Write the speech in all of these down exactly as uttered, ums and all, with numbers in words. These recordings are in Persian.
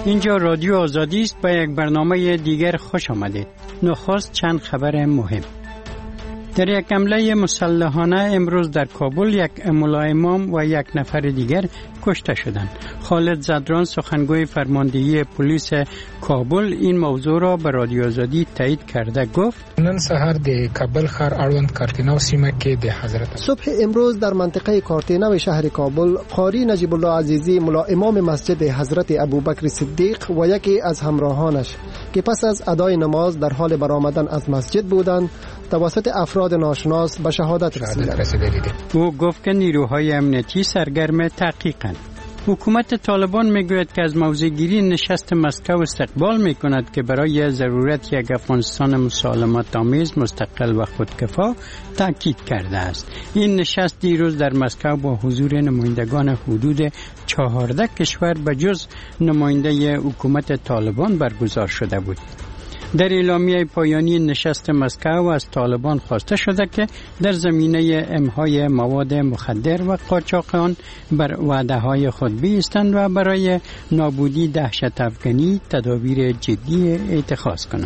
اینجا رادیو آزادی است. با یک برنامه دیگر خوش آمدید. نخست چند خبر مهم. در یک حمله مسلحانه امروز در کابل یک ملا امام و یک نفر دیگر کشته شدند. خالد زدران سخنگوی فرماندهی پلیس کابل این موضوع را به رادیو آزادی تایید کرده گفت نن سحر د کابل ښار اړوند کارتینو سیمه کې د حضرت صبح امروز در منطقه کارتینو شهر کابل قاری نجیب الله عزیزی ملا امام مسجد حضرت ابوبکر صدیق و یکی از همراهانش که پس از ادای نماز در حال برآمدن از مسجد بودند توسط افراد ناشناس به شهادت رسیدند. او گفت که نیروهای امنیتی سرگرم تحقیقند. حکومت طالبان میگوید که از موضع‌گیری نشست مسکو استقبال میکند که برای ضرورت یک افغانستان مسالمت آمیز مستقل و خودکفا تاکید کرده است. این نشست دیروز در مسکو با حضور نمایندگان حدود چهارده کشور به جز نماینده حکومت طالبان برگزار شده بود. در اعلامیه پایانی نشست مسکو از طالبان خواسته شده که در زمینه امهای مواد مخدر و قاچاقیان بر وعده‌های خود بایستند و برای نابودی دهشت افغانی تدابیر جدی اتخاذ کنند.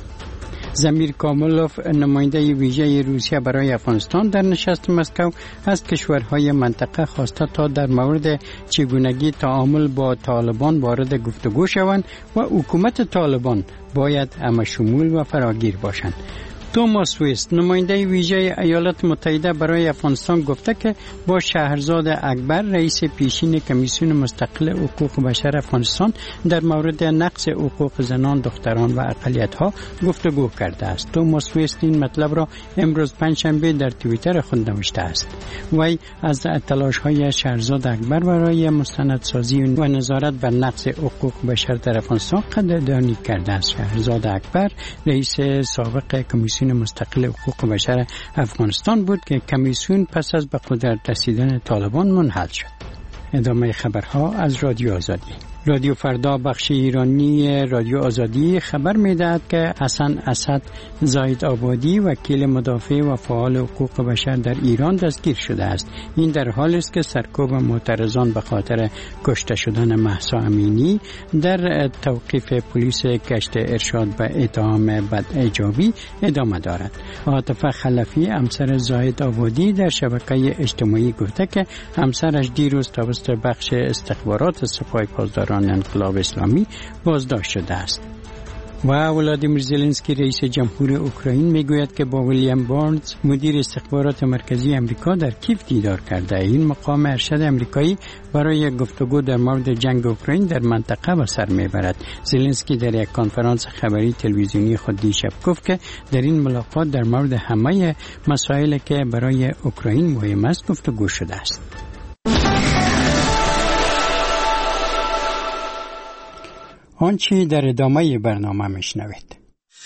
زمیر کاملوف نماینده ویژه روسیه برای افغانستان در نشست مسکو از کشورهای منطقه خواسته تا در مورد چگونگی تعامل با طالبان وارد گفتگو شوند و حکومت طالبان باید همه‌شمول و فراگیر باشند. توماس ویست نماینده ویژه ایالات متحده برای افغانستان گفته که با شهرزاد اکبر رئیس پیشین کمیسیون مستقل حقوق بشر افغانستان در مورد نقض حقوق زنان، دختران و اقلیت‌ها گفتگو کرده است. توماس ویست این مطلب را امروز پنجشنبه در توییتر خود نوشته است. وی از تلاش‌های شهرزاد اکبر برای مستندسازی و نظارت بر نقض حقوق بشر در افغانستان قدردانی کرده است. شهرزاد اکبر رئیس سابق کمیسیون مستقل حقوق بشر افغانستان بود که کمیسیون پس از به قدرت رسیدن طالبان منحل شد. ادامه خبرها از رادیو آزادی. رادیو فردا بخش ایرانی رادیو آزادی خبر می‌دهد که حسن اسد زاید آبادی وکیل مدافع و فعال حقوق بشر در ایران دستگیر شده است. این در حالی است که سرکوب معترضان به خاطر کشته شدن مهسا امینی در توقیف پلیس گشت ارشاد به اتهام بداجابی ادامه دارد. عاطفه خلفی همسر زاید آبادی در شبکه اجتماعی گفته که همسرش دیروز توسط بخش استخبارات سپاه پاسداران انقلاب اسلامی بازداشت شده است. و ولادیمیر زلنسکی رئیس جمهور اوکراین میگوید که با ویلیام بارنز مدیر استخبارات مرکزی امریکا در کیف دیدار کرده. این مقام ارشد امریکایی برای گفتگو در مورد جنگ اوکراین در منطقه به سر میبرد. زلنسکی در یک کنفرانس خبری تلویزیونی خود دیشب گفت که در این ملاقات در مورد همه مسائلی که برای اوکراین مهم است گفتگو شده است. آنچه در ادامه برنامه میشنوید.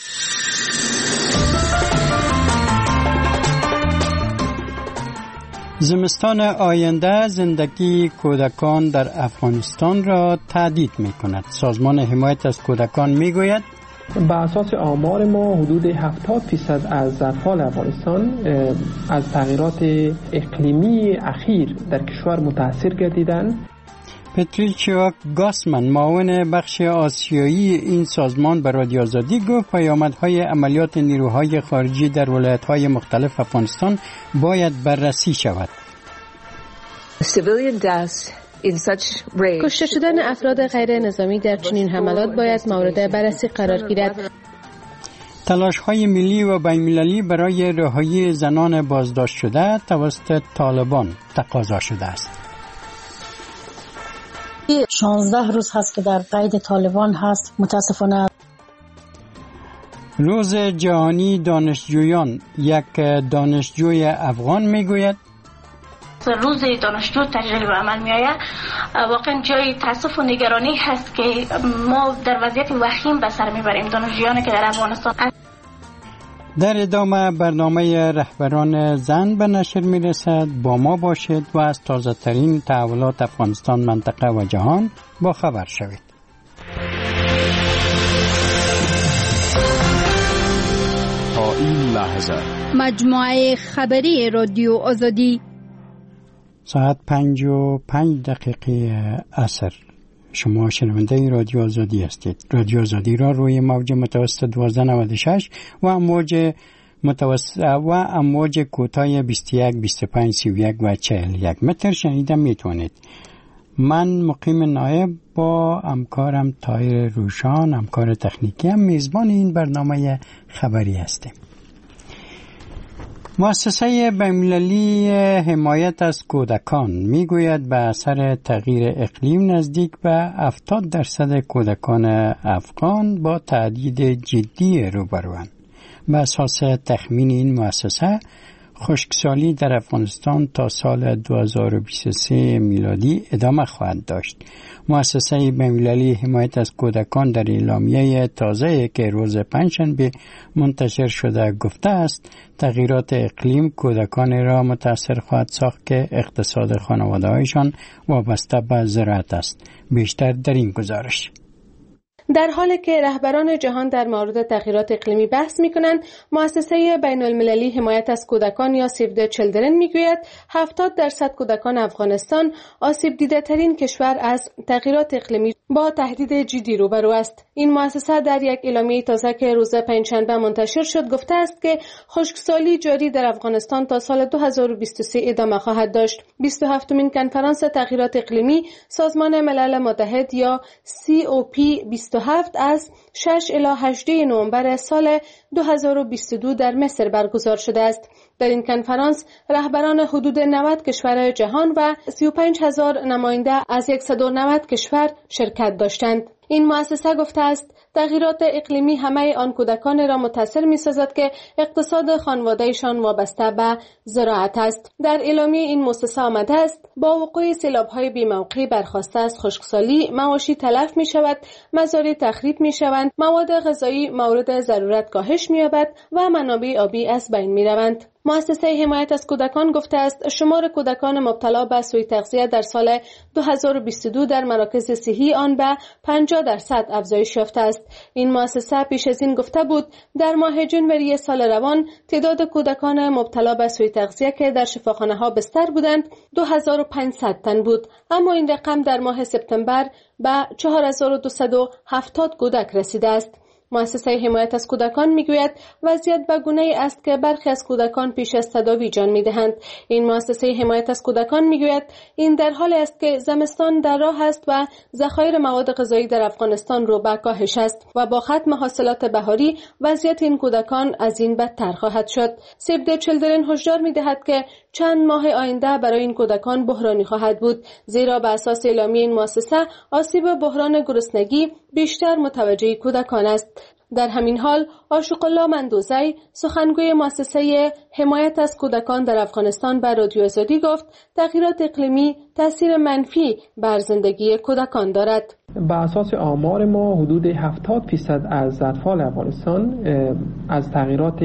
زمستان آینده زندگی کودکان در افغانستان را تهدید می کند. سازمان حمایت از کودکان می گوید با اساس آمار ما حدود هفتاد درصد از اطفال افغانستان از تغییرات اقلیمی اخیر در کشور متاثر گردیدند. پتریچیا گاسمن معاون بخش آسیایی این سازمان به رادیو آزادی گفت پیامدهای عملیات نیروهای خارجی در ولایت‌های مختلف افغانستان باید بررسی شود. کشته شدن افراد غیر نظامی در چنین حملات باید مورد بررسی قرار گیرد. تلاش‌های ملی و بین‌المللی برای رهایی زنان بازداشت شده توسط طالبان تقاضا شده است. شانزده روز هست که در قید طالبان هست. متاسفانه روز جهانی دانشجویان یک دانشجوی افغان میگوید روز دانشجو تجلیل به عمل می آید. واقعا جای تاسف و نگرانی هست که ما در وضعیت وخیم به سر میبریم دانشجویانی که در افغانستان. در ادامه برنامه رهبران زن به نشر می رسد. با ما باشید و از تازه ترین تحولات افغانستان، منطقه و جهان با خبر شوید. تا این لحظه مجموعه خبری رادیو آزادی ساعت پنج و پنج دقیقه عصر شما شنونده رادیو آزادی هستید. رادیو آزادی را روی موج متوسط دوازده نود و شش و موج متوسط و امواج کوتاه بیست و یک، بیست و پنج، سی و یک و چهل و یک متر شنیده میتونید. من مقیم نایب با همکارم طاهر روشان، همکار تکنیکی، هم میزبان این برنامه خبری هستیم. مؤسسه بین‌المللی حمایت از کودکان میگوید به اثر تغییر اقلیم نزدیک به هفتاد درصد کودکان افغان با تهدید جدی روبروند. به اساس تخمین این مؤسسه، خشکسالی در افغانستان تا سال دو هزار و بیست و سه میلادی ادامه خواهد داشت. مؤسسه بین‌المللی حمایت از کودکان در اعلامیه تازه که روز پنجشنبه منتشر شده گفته است تغییرات اقلیم کودکان را متاثر خواهد ساخت که اقتصاد خانواده‌هایشان وابسته به زراعت است. بیشتر در این گزارش. در حالی که رهبران جهان در مورد تغییرات اقلیمی بحث می‌کنند، مؤسسه بین‌المللی حمایت از کودکان یا سیو د چیلدرن میگوید هفتاد درصد کودکان افغانستان آسیب دیده ترین کشور از تغییرات اقلیمی با تهدید جدی روبرو است. این مؤسسه در یک اعلامیه تازه که روز پنجشنبه منتشر شد گفته است که خشکسالی جاری در افغانستان تا سال دو هزار و بیست و سه ادامه خواهد داشت. بیست و هفتمین کنفرانس تغییرات اقلیمی سازمان ملل متحد یا سی او پی بیست و هفت از شش الی هجده نوامبر سال دو هزار و بیست و دو در مصر برگزار شده است. در این کنفرانس رهبران حدود نود کشور جهان و سی و پنج هزار نماینده از صد و نود کشور شرکت داشتند. این مؤسسه گفته است تغییرات اقلیمی همه آن کودکان را متاثر می‌سازد که اقتصاد خانواده‌شان وابسته به زراعت است. در اعلامیه این مؤسسه آمده است با وقوع سیلاب‌های بی‌موقع برخاسته از خشکسالی مواشی تلف می‌شود، مزارع تخریب می‌شوند، مواد غذایی مورد ضرورت کاهش می‌یابد و منابع آبی از بین می‌روند. مؤسسه حمایت از کودکان گفته است شمار کودکان مبتلا به سوء تغذیه در سال دو هزار و بیست و دو در مراکز صحی آن به پنجاه درصد افزایش یافته است. این مؤسسه پیش از این گفته بود در ماه ژانویه سال روان تعداد کودکان مبتلا به سوء تغذیه که در شفاخانه‌ها بستر بودند دو هزار و پانصد تن بود، اما این رقم در ماه سپتامبر به چهار هزار و دویست و هفتاد کودک رسیده است. مؤسسه حمایت از کودکان میگوید وضعیت به گونه‌ای است که برخی از کودکان پیش از تداوی جان میدهند. این مؤسسه حمایت از کودکان میگوید این در حالی است که زمستان در راه است و ذخایر مواد غذایی در افغانستان رو به کاهش است و با ختم حاصلات بهاری وضعیت این کودکان از این بدتر خواهد شد. سیو د چیلدرن هشدار میدهد که چند ماه آینده برای این کودکان بحرانی خواهد بود، زیرا به اساس اعلامیه این مؤسسه آسیب بحران گرسنگی بیشتر متوجه کودکان است. در همین حال عاشق الله مندوزی سخنگوی مؤسسه حمایت از کودکان در افغانستان به رادیو آزادی گفت تغییرات اقلیمی تاثیر منفی بر زندگی کودکان دارد. با اساس آمار ما حدود هفتاد درصد از اطفال افغانستان از تغییرات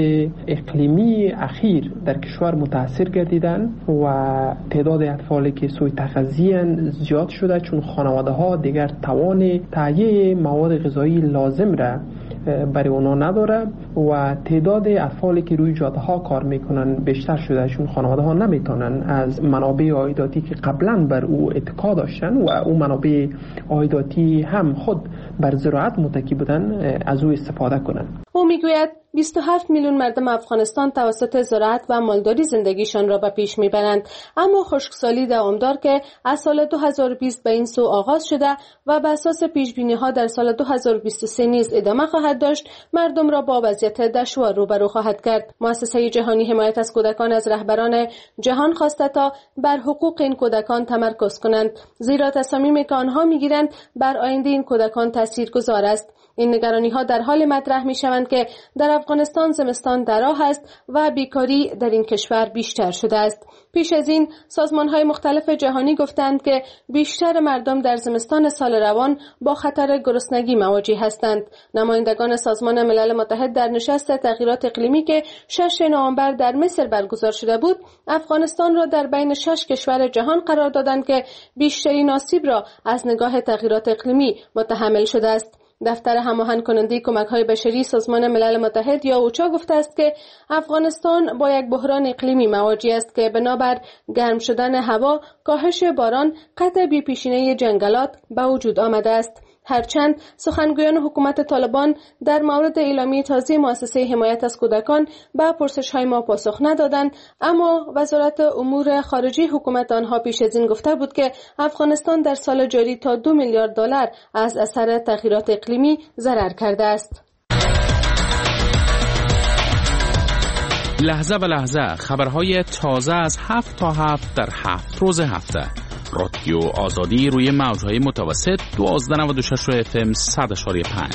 اقلیمی اخیر در کشور متاثر گردیدند و تعداد اطفالی که سوء تغذیه زیاد شده چون خانواده ها دیگر توان تهیه مواد غذایی لازم را برای اونا نداره و تعداد اطفالی که روی جاده ها کار میکنن بیشتر شده چون خانواده ها نمیتونن از منابع عایداتی که قبلا بر او اتکا داشتن و او منابع عایداتی هم خود بر زراعت متکی بودن از او استفاده کنن. او میگوید بیست و هفت میلیون مردم افغانستان توسط زراعت و مالداری زندگیشان را به پیش میبرند، اما خشکسالی دوامدار که از سال دو هزار و بیست به این سو آغاز شده و به اساس پیشبینی‌ها در سال دو هزار و بیست و سه نیز ادامه خواهد داشت، مردم را با وضعیت دشوار روبرو خواهد کرد. مؤسسه جهانی حمایت از کودکان از رهبران جهان خواسته تا بر حقوق این کودکان تمرکز کنند، زیرا تصامیمی که آنها میگیرند بر آینده این کودکان تاثیرگذار است. این نگرانی‌ها در حال مطرح می‌شوند که در افغانستان زمستان در راه است و بیکاری در این کشور بیشتر شده است. پیش از این سازمان‌های مختلف جهانی گفتند که بیشتر مردم در زمستان سال روان با خطر گرسنگی مواجه هستند. نمایندگان سازمان ملل متحد در نشست تغییرات اقلیمی که شش نوامبر در مصر برگزار شده بود، افغانستان را در بین شش کشور جهان قرار دادند که بیشترین آسیب را از نگاه تغییرات اقلیمی متحمل شده است. دفتر هماهنگ کننده کمک‌های بشری سازمان ملل متحد یا اوچا گفته است که افغانستان با یک بحران اقلیمی مواجه است که بنابر گرم شدن هوا، کاهش باران، قطع بی‌پیشینه جنگلات به وجود آمده است. هرچند سخنگویان حکومت طالبان در مورد اعلامیه تازه مؤسسه حمایت از کودکان به پرسش‌های ما پاسخ ندادند، اما وزارت امور خارجه حکومت آنها پیش از این گفته بود که افغانستان در سال جاری تا دو میلیارد دلار از اثر تغییرات اقلیمی ضرر کرده است. لحظه به لحظه خبرهای تازه از هفت تا هفت در هفت روز هفته. رادیو آزادی روی موجهای متوسط دوازده نود و شش اف ام صد اشاری پنج.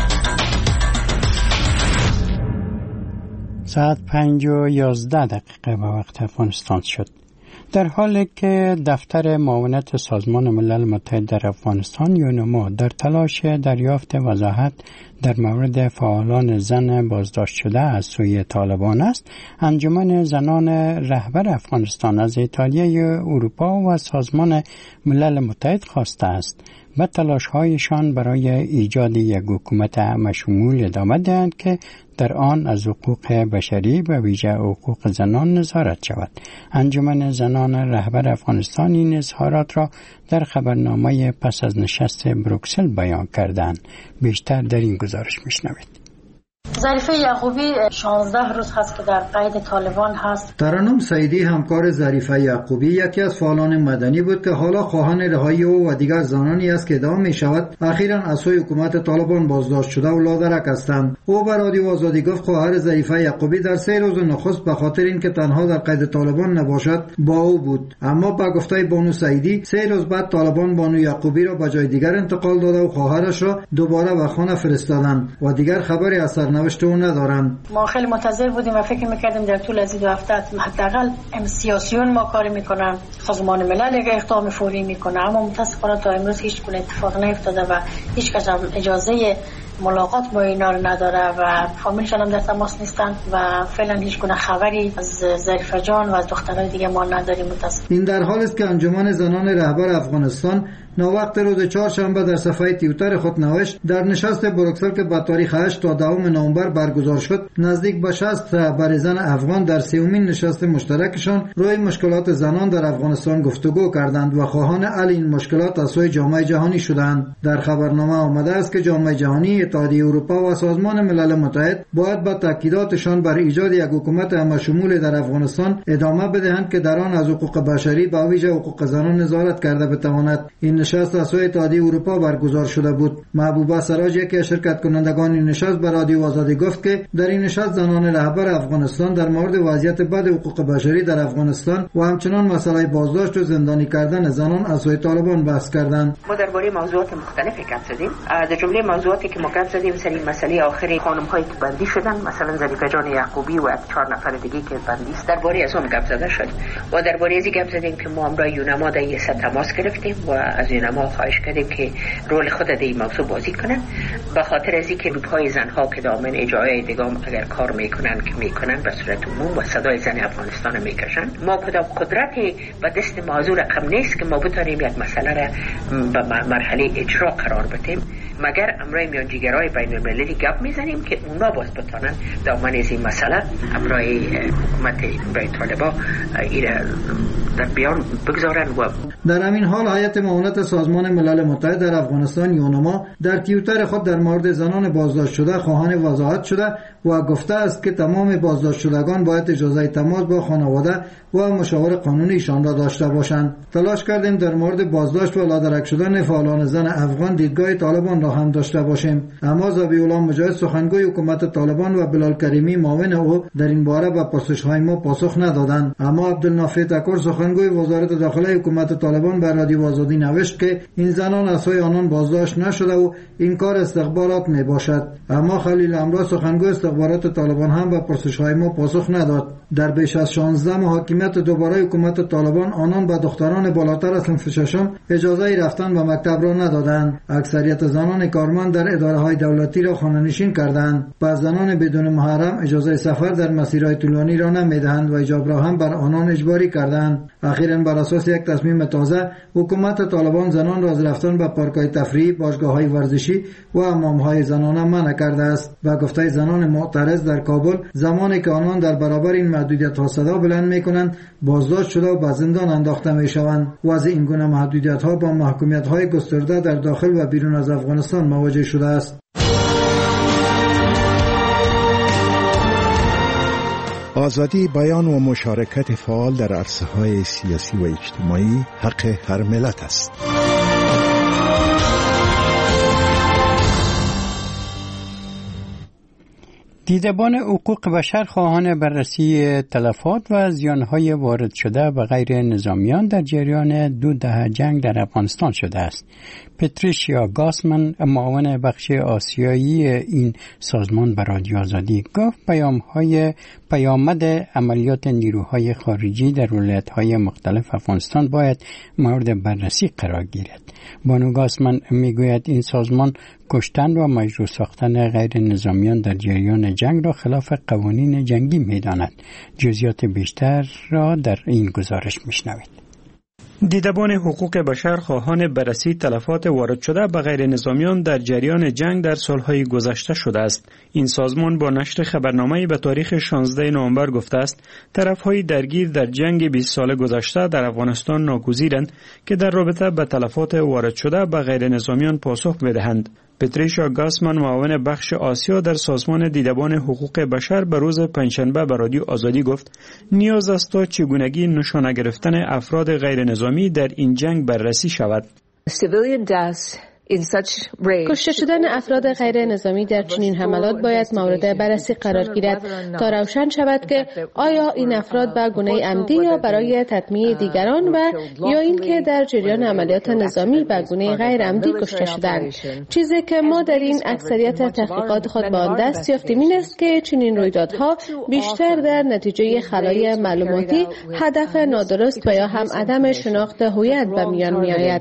ساعت پنج و یازده دقیقه به وقت افغانستان شد. در حالی که دفتر معاونت سازمان ملل متحد در افغانستان یونما در تلاش دریافت وضاحت در مورد فعالان زن بازداشت شده از سوی طالبان است، انجمن زنان رهبر افغانستان از اتحادیه اروپا و سازمان ملل متحد خواسته است به تلاش‌هایشان برای ایجاد یک حکومت همه‌شمول ادامه دهند که در آن از حقوق بشری و ویژه حقوق زنان نظارت شود. انجمن زنان رهبر افغانستان این اظهارات را در خبرنامه پس از نشست بروکسل بیان کردند. بیشتر در این گزارش میشنوید. ظریفه یعقوبی شانزده روز هست که در قید طالبان هست. ترنم سعیدی همکار ظریفه یعقوبی یکی از فعالان مدنی بود که حالا خواهان رهایی او و دیگر زنانی است که ادعا می شود اخیراً از سوی حکومت طالبان بازداشت شده و لادرک هستند. او به رادیو آزادی گفت خواهر ظریفه یعقوبی در سه روز نخست به خاطر اینکه تنها در قید طالبان نباشد با او بود، اما با گفته بانو سعیدی سه روز بعد طالبان بانو یعقوبی را به جای دیگر انتقال داده و خواهرش را دوباره به خانه فرستادند و دیگر خبری از سرنوشت او ندارند. ما خیلی منتظر بودیم و فکر می‌کردیم در طول از این دو هفته حداقل سیاسیون ما کاری میکنن، سازمان ملل اقدام فوری میکنه، اما متاسفانه تا امروز هیچ گونه اتفاق نیفتاده و هیچ کس هم اجازه ملاقات با اینا رو نداره و فامیلشان هم در تماس نیستن و فعلا هیچ گونه خبری از ظریفه جان و از دخترای دیگه ما نداریم. متاسفم. این در حالی است که انجمن زنان رهبر افغانستان نووقت روز چهارشنبه در صفحه توییتر خود نوشت در نشست بروکسل که با تاریخ هشت تا دهم نوامبر برگزار شد، نزدیک به شصت رهبر زن افغان در سومین نشست مشترکشان روی مشکلات زنان در افغانستان گفتگو کردند و خواهان حل این مشکلات از سوی جامعه جهانی شدند. در خبرنامه آمده است که جامعه جهانی، اتحادیه اروپا و سازمان ملل متحد باید با تاکیداتشان بر ایجاد یک حکومت همه‌شمول در افغانستان ادامه بدهند که در آن از حقوق بشری با ویژه حقوق زنان نظارت کرده بتواند. این نشست از سوی اتحادیه اروپا برگزار شده بود. محبوبه سراج یکی از شرکت کنندگان این نشست به رادیو آزادی گفت که در این نشست زنان رهبر افغانستان در مورد وضعیت بد حقوق بشری در افغانستان و همچنان مسئله بازداشت و زندانی کردن زنان از سوی طالبان بحث کردند. ما درباره موضوعات مختلفی گپ زدیم. در جمله موضوعاتی که ما گپ زدیم سری مسئله آخری خانم‌هایی که بندی شدن، مثلا ظریفه جان یعقوبی و چهار نفر دیگه که بندی است، درباره از اون گپ زده شد و درباره از گپ زدیم که ما امروز یونما در این سطح تماس گرفتیم و از یونما خواهش کردیم که رول خود در این موضوع بازی کنن، به خاطر از اینکه گروه‌های زن‌ها که دامن اجرای دیگام اگر کار میکنن که میکنن به صورت عموم و صدای زن افغانستان میکشن، ما کدام قدرتی به دست موضوع رقم نیست که ما بتونیم یک مسئله را به مرحله اجرا قرار بدیم، مگر امروی میانجیگرای بین المللی گپ میزنیم که اونا باز بتونن دامن از این مسئله امروی حکومت برای طالبان در بیان بگذارن. و در همین حال هیئت معاونت سازمان ملل متحد در افغانستان یونما در توییتر خود در مورد زنان بازداشت شده خواهان وضاحت شده و گفته است که تمام بازداشت شدگان باید اجازه تماس با خانواده و مشاور قانونیشان را داشته باشند. تلاش کردیم در مورد بازداشت و لادرک شدن فعالان زن افغان دیدگاه طالبان را هم داشته باشیم، اما ذبیح الله مجاهد سخنگوی حکومت طالبان و بلال کریمی معاون او در این باره به پرسش‌های ما پاسخ ندادند. اما عبدالنافع تکر سخنگوی وزارت داخله حکومت طالبان به رادیو آزادی نوشت که این زنان از سوی آنان بازداشت نشده و این کار استخبارات می باشد. اما خلیل امرا سخنگوی استخبارات طالبان هم به پرسش‌های ما پاسخ نداد. در بیش از شانزده ماه حاکمیت دوباره حکومت طالبان آنان به دختران بالاتر از صنف ششم اجازه رفتن به مکتب را ندادند. اکثریت زنان کارمند در اداره های دولتی را خانه‌نشین کردند. و زنان بدون محرم اجازه سفر در مسیرهای طولانی را نمیدهند و حجاب را هم بر آنان اجباری کردند. اخیراً بر اساس یک تصمیم تازه حکومت طالبان زنان را از رفتن به پارک‌های تفریحی، باشگاه‌های ورزشی و حمام‌های زنانه منع کرده است. و گفته زنان معترض در کابل زمانی که آنان در برابر این محدودیت‌ها صدا بلند می‌کنند بازداشت شده و به زندان انداخته می‌شوند. وضع این گونه محدودیت‌ها با محکومیت‌های گسترده در داخل و بیرون از افغانستان مواجه شده است. آزادی بیان و مشارکت فعال در عرصه‌های سیاسی و اجتماعی حق هر ملت است. دیدبان حقوق بشر خواهان بررسی تلفات و زیانهای وارد شده به غیر نظامیان در جریان دو دهه جنگ در افغانستان شده است. پتریشیا گاسمن، معاون بخش آسیایی این سازمان به رادیو آزادی گفت پیام‌های پیامد عملیات نیروهای خارجی در ولایت‌های مختلف افغانستان باید مورد بررسی قرار گیرد. بانو گاسمن میگوید این سازمان کشتن و مجروح ساختن غیر نظامیان در جریان جنگ را خلاف قوانین جنگی می‌داند. جزئیات بیشتر را در این گزارش می‌شنوید. دیدبان حقوق بشر خواهان بررسی تلفات وارد شده به غیر نظامیان در جریان جنگ در سالهای گذشته شده است. این سازمان با نشر خبرنامه‌ای به تاریخ شانزده نوامبر گفته است طرف‌های درگیر در جنگ بیست سال گذشته در افغانستان ناگزیرند که در رابطه با تلفات وارد شده به غیر نظامیان پاسخ بدهند. پتریشیا گاسمن، معاون بخش آسیا در سازمان دیدبان حقوق بشر، به روز پنجشنبه به رادیو آزادی گفت نیاز است تا چگونگی نشانه گرفتن افراد غیر نظامی در این جنگ بررسی شود. کشته شدن افراد غیر نظامی در چنین حملات باید مورد بررسی قرار گیرد تا روشن شود که آیا این افراد به گونه عمدی یا برای تطمیع دیگران و یا اینکه در جریان عملیات نظامی به گونه غیر عمدی کشته شدند. چیزی که ما در این اکثریت تحقیقات خود به آن دست یافتیم این است که چنین رویدادها بیشتر در نتیجه خلای معلوماتی، هدف نادرست و یا هم عدم شناخت هویت به میان میآید.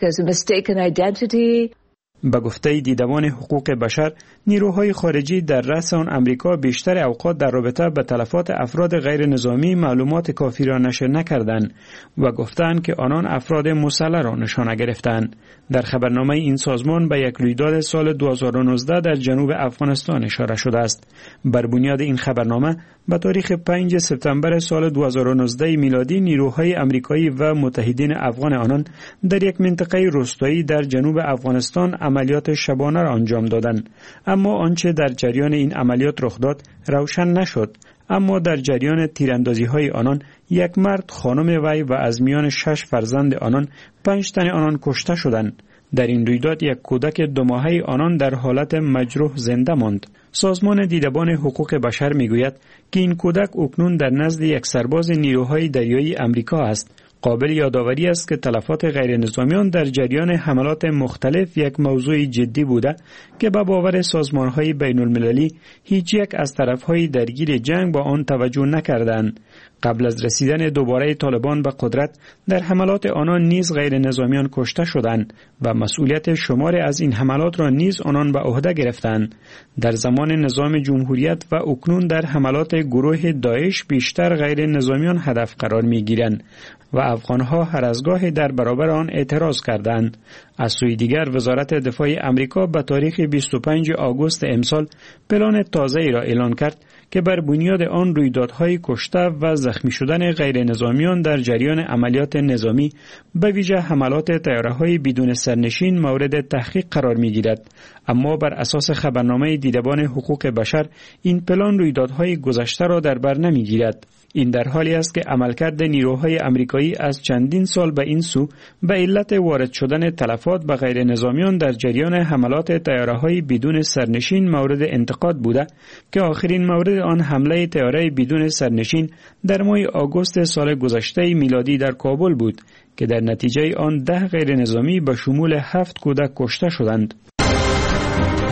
به گفته دیدبان حقوق بشر، نیروهای خارجی در رأس آن امریکا بیشتر اوقات در رابطه به تلفات افراد غیر نظامی معلومات کافی را نشر نکردند و گفتند که آنان افراد مسلح را نشانه گرفتند. در خبرنامه این سازمان به یک رویداد سال دو هزار و نوزده در جنوب افغانستان اشاره شده است. بر بنیاد این خبرنامه به تاریخ پنجم سپتامبر سال دو هزار و نوزده میلادی نیروهای امریکایی و متحدین افغان آنان در یک منطقه روستایی در جنوب افغانستان عملیات شبانه را انجام دادند. اما آنچه در جریان این عملیات رخ داد روشن نشد. اما در جریان تیراندازی های آنان یک مرد، خانم وی و از میان شش فرزند آنان پنج تن آنان کشته شدند. در این رویداد یک کودک دو ماهه آنان در حالت مجروح زنده ماند. سازمان دیدبان حقوق بشر میگوید که این کودک اکنون در نزد یک سرباز نیروهای دریایی امریکا است. قابل یادآوری است که تلفات غیر نظامیان در جریان حملات مختلف یک موضوع جدی بوده که به باور سازمان‌های بین المللی هیچ یک از طرف‌های درگیر جنگ با آن توجه نکردند. قبل از رسیدن دوباره طالبان به قدرت در حملات آنان نیز غیر نظامیان کشته شدند و مسئولیت شمار از این حملات را نیز آنان به عهده گرفتند. در زمان نظام جمهوریت و اکنون در حملات گروه داعش بیشتر غیر نظامیان هدف قرار می‌گیرند و افغانها هر از گاهی در برابر آن اعتراض کردند. از سوی دیگر وزارت دفاع امریکا به تاریخ بیست و پنجم آگوست امسال پلان تازه‌ای را اعلان کرد که بر بنیاد آن رویدادهای کشته و زخمی شدن غیر نظامیان در جریان عملیات نظامی به ویژه حملات طیاره‌های بدون سرنشین مورد تحقیق قرار می‌گیرد. اما بر اساس خبرنامه دیدبان حقوق بشر این پلان رویدادهای گذشته را در بر نمی‌گیرد. این در حالی است که عملکرد نیروهای امریکایی از چندین سال به این سو به علت وارد شدن تلفات به غیر نظامیان در جریان حملات طیاره‌های بدون سرنشین مورد انتقاد بوده که آخرین مورد آن حمله طیاره بدون سرنشین در ماه آگوست سال گذشته میلادی در کابل بود که در نتیجه آن ده غیر نظامی به شمول هفت کودک کشته شدند.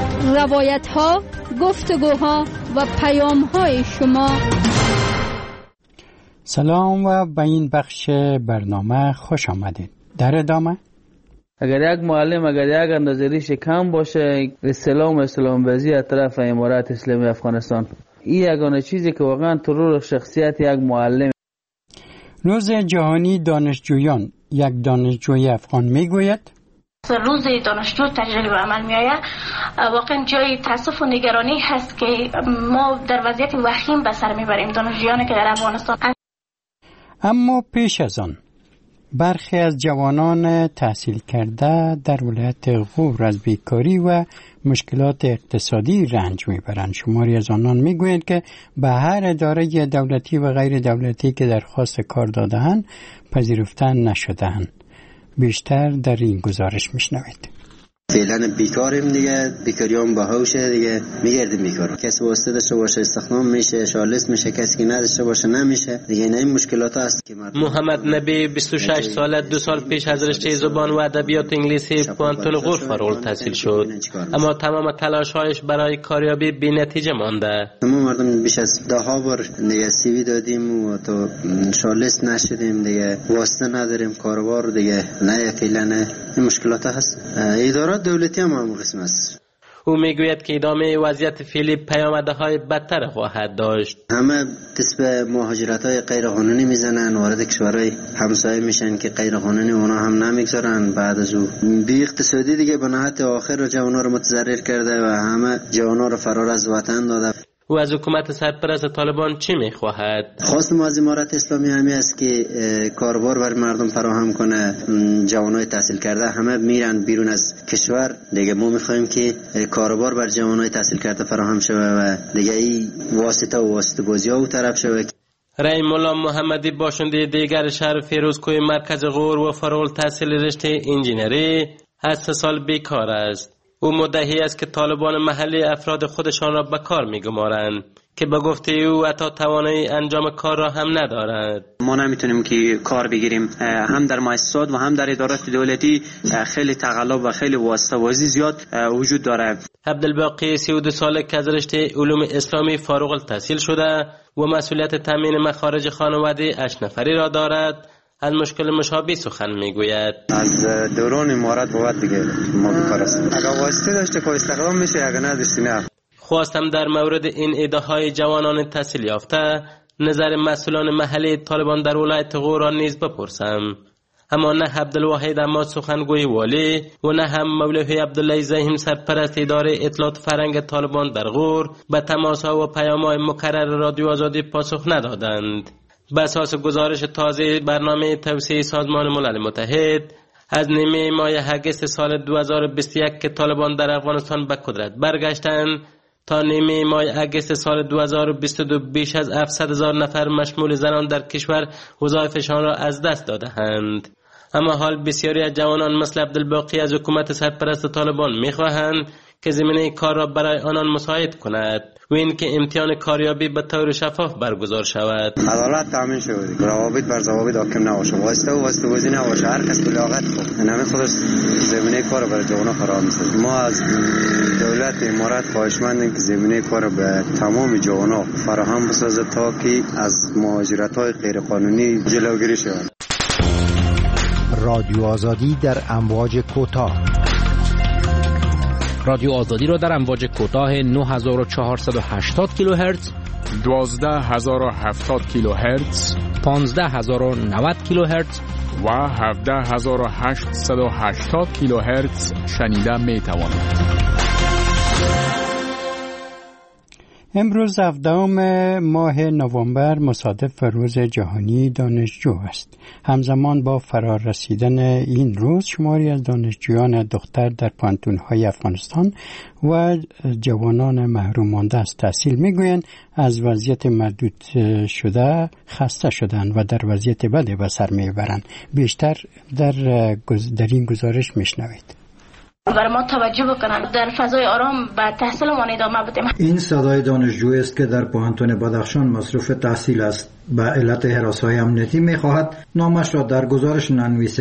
روایت‌ها، گفتگوها و پیام‌های شما سلام و به این بخش برنامه خوش آمدید. در ادامه اگر یک معلم اگر یک اندازه ریش کم باشه، اسلام اسلام بازی از طرف امارات اسلامی افغانستان، این یگانه چیزی که واقعا ترور شخصیت یک معلم. روز جهانی دانشجویان، یک دانشجوی افغان میگوید روز دانشجو تجلیل به عمل می آید. واقعا جای تاسف و نگرانی هست که ما در وضعیت وخیم به سر میبریم دانشجویانی که در افغانستان. اما پیش از آن برخی از جوانان تحصیل کرده در ولایت غور از بیکاری و مشکلات اقتصادی رنج میبرند. شماری از آنان میگویند که به هر اداره دولتی و غیر دولتی که درخواست کار داده‌اند پذیرفته نشده‌اند. بیشتر در این گزارش میشنوید. فعلا بیکاریم دیگه، بیکاریام باهوشه دیگه، میگردیم بیکار. کسی واسطه داشته باشه استخدام میشه، شالست میشه، کسی که نداشته باشه نمیشه دیگه. این مشکلات هست که محمد نبی بیست و شش ساله دو سال پیش از رشته زبان و ادبیات انگلیسی پوانتون غور فارغ التحصیل شد، اما تمام تلاش‌هایش برای کاریابی بی‌نتیجه مانده. ما مردم بیش از ده ها بار دیگه سی وی دادیم و تو شالست نشدیم دیگه، واسطه نداریم کاروبار دیگه، نه فعلا این مشکلات هست. اداره دولتی هم هم قسم است. او میگوید که ادامه وضعیت فعلی پیامدهای بدتر خواهد داشت. همه دست به مهاجرت های غیر قانونی میزنن، وارد کشورهای همسایه میشن که غیر قانونی اونا هم نمیگذارن. بعد از او بی اقتصادی دیگه به نهایت آخر جوانا رو متضرر کرده و همه جوانا رو فرار از وطن داده. او از حکومت سرپرست طالبان چی میخواهد؟ خواست ما از امارت اسلامی همی است که کاربار بر مردم فراهم کنه. جوانای تحصیل کرده همه میرن بیرون از کشور دیگه، ما میخوایم که کاربار بر جوانای تحصیل کرده فراهم شوه و دیگه این واسطه و واسطه بازی ها طرف شوه. رای مولا محمدی باشنده دیگر شهر فیروزکوه مرکز غور و فارغ التحصیل رشته انجینری از سه سال بیکار است. او مدعی است که طالبان محلی افراد خودشان را به کار می‌گمارند که به گفته او حتی توانایی انجام کار را هم ندارد. ما نمیتونیم که کار بگیریم، هم در مؤسسات و هم در ادارات دولتی خیلی تقلب و خیلی واسطه بازی زیاد وجود داره. عبدالباقی سی و دو ساله که از رشته علوم اسلامی فارغ التحصیل شده و مسئولیت تامین مخارج خانواده اش نفری را دارد، از مشکل مشابه سخن میگوید. از دوران امارات بود دیگه ما بیکار هستیم. اگر واسطه داشته که استخدام میشه، اگر نداشتی نه. خواستم در مورد این ایده‌های جوانان تحصیل یافته نظر مسئولان محلی طالبان در ولایت غور را نیز بپرسم، اما نه عبدالواحد اما سخنگوی والی و نه هم مولوی عبدالله زهیم سرپرست اداره اطلاعات فرهنگ طالبان در غور به تماس‌ها و پیام‌های مکرر رادیو آزادی پاسخ ندادند. به اساس گزارش تازه برنامه توسعه سازمان ملل متحد از نیمه ماه اگست سال دو هزار و بیست و یک که طالبان در افغانستان به قدرت برگشتند تا نیمه ماه اگست سال دو هزار و بیست و دو بیش از هفتصد هزار نفر مشمول زنان در کشور وظایفشان را از دست داده‌اند. اما حال بسیاری از جوانان مثل عبدالباقی از حکومت سرپرست طالبان می‌خواهند که زمینه کار را برای آنان مساعد کند و این که امتحان کاریابی به طور شفاف برگزار شود. عدالت تامین شود، روابط بر ضوابط حاکم نباشه، واسطه و واسطه بازی نباشه، هر کس بلاغت خود نمی خودش زمینه کار برای جوانا فراهم می‌سازد. ما از دولت امارات خواهشمندیم که زمینه کار به تمام جوانا فراهم بسازد تا که از مهاجرت‌های غیر قانونی جلوگیری شود. رادیو آزادی در امواج کوتاه. رادیو آزادی را در امواج کوتاه نه هزار و چهارصد و هشتاد کیلوهرتز، دوازده هزار و هفتاد کیلوهرتز، پانزده هزار و نود کیلوهرتز و هفده هزار و هشتصد و هشتاد کیلوهرتز شنیده می توانید. امروز هفدهم ماه نوامبر مصادف روز جهانی دانشجو است. همزمان با فرار رسیدن این روز شماری از دانشجویان دختر در پانتون‌های افغانستان و جوانان محروم مانده از تحصیل میگویند از وضعیت محدود شده خسته شدند و در وضعیت بدی به سر میبرند. بیشتر در در این گزارش میشنوید. برای ما توجه بکنن، در فضای آرام به تحصیلمان ادامه بدیم. این صدای دانشجویی است که در پوهنتون بدخشان مصروف تحصیل است. به علت هراس‌های امنیتی می‌خواهد نامش را در گزارش ننویسیم.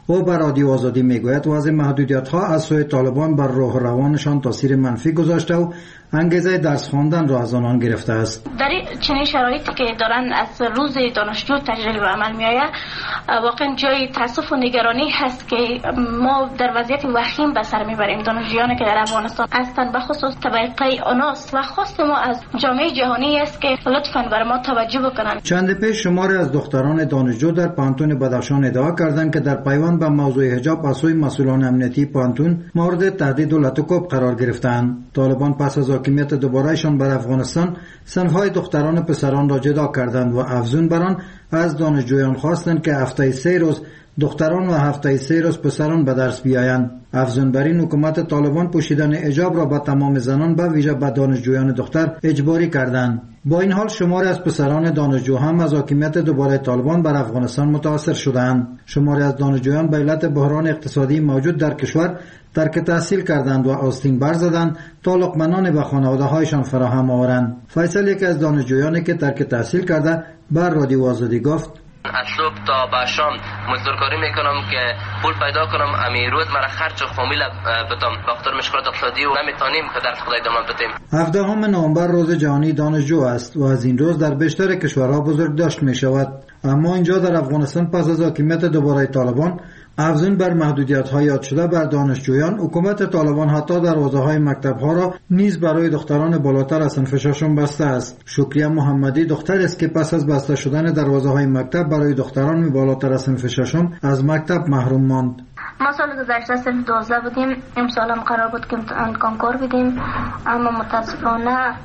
او بر رادیو آزادی میگوید وضع محدودیت ها از سوی طالبان بر روح و روانشان تاثیر منفی گذاشته و انگیزه درس خواندن را از آنان گرفته است. در چنین شرایطی که دارن از روز دانشجو تجلیل به عمل میآید، واقعا جای تاسف و نگرانی هست که ما در وضعیت وخیم به سر میبریم. دانشجویانی که در افغانستان هستند به خصوص طبقه آناس و خواست ما از جامعه جهانی است که لطفاً بر ما توجه بکنند. چند پیش شماری از دختران دانشجو در پانتون بدخشان ادعا کردند که در پیوند به موضوع حجاب از سوی مسئولان امنیتی پانتون مورد تهدید و لطوکوب قرار گرفتند. طالبان پس از حاکمیت دوبارهشان بر افغانستان صنف‌های دختران و پسران را جدا کردند و افزون بر آن از دانشجویان خواستند که هفته سه روز دختران و هفته سه روز پسران به درس بیایند. افزون بر این حکومت طالبان پوشیدن حجاب را به تمام زنان به ویژه به دانشجویان دختر اجباری کردند. با این حال شماری از پسران دانشجو هم از حاکمیت دوباره طالبان بر افغانستان متاثر شدند. شماری از دانشجویان به علت بحران اقتصادی موجود در کشور ترک تحصیل کردند و آستین برزدند تا لقمه‌نان به خانواده‌هایشان فراهم آورند. فیصل یکی از دانشجویانی که ترک تحصیل کرده بر رادیو آزادی گفت: از صبح تا به شام مزدورکاری میکنم که پول پیدا کنم، امی روز مرا خرج و فامیل بدم. بخاطر مشکلات اقتصادی و نمیتونیم که در خدای دامن بدیم. هفدهم نوامبر روز جهانی دانشجو است و از این روز در بیشتر کشورها بزرگداشت می شود. اما اینجا در افغانستان پس از حاکمیت دوباره طالبان افزون بر محدودیت‌ها یاد شده بر دانشجویان، حکومت طالبان حتی دروازه‌های مکتب‌ها را نیز برای دختران بالاتر از صنف ششم بسته است. شکریه محمدی دختری است که پس از بسته شدن دروازه‌های مکتب برای دختران بالاتر از صنف ششم از مکتب محروم ماند. ما سال گذشته صرف دوازده بودیم، امسال هم قرار بود که کنکور بدیم، اما متاسفانه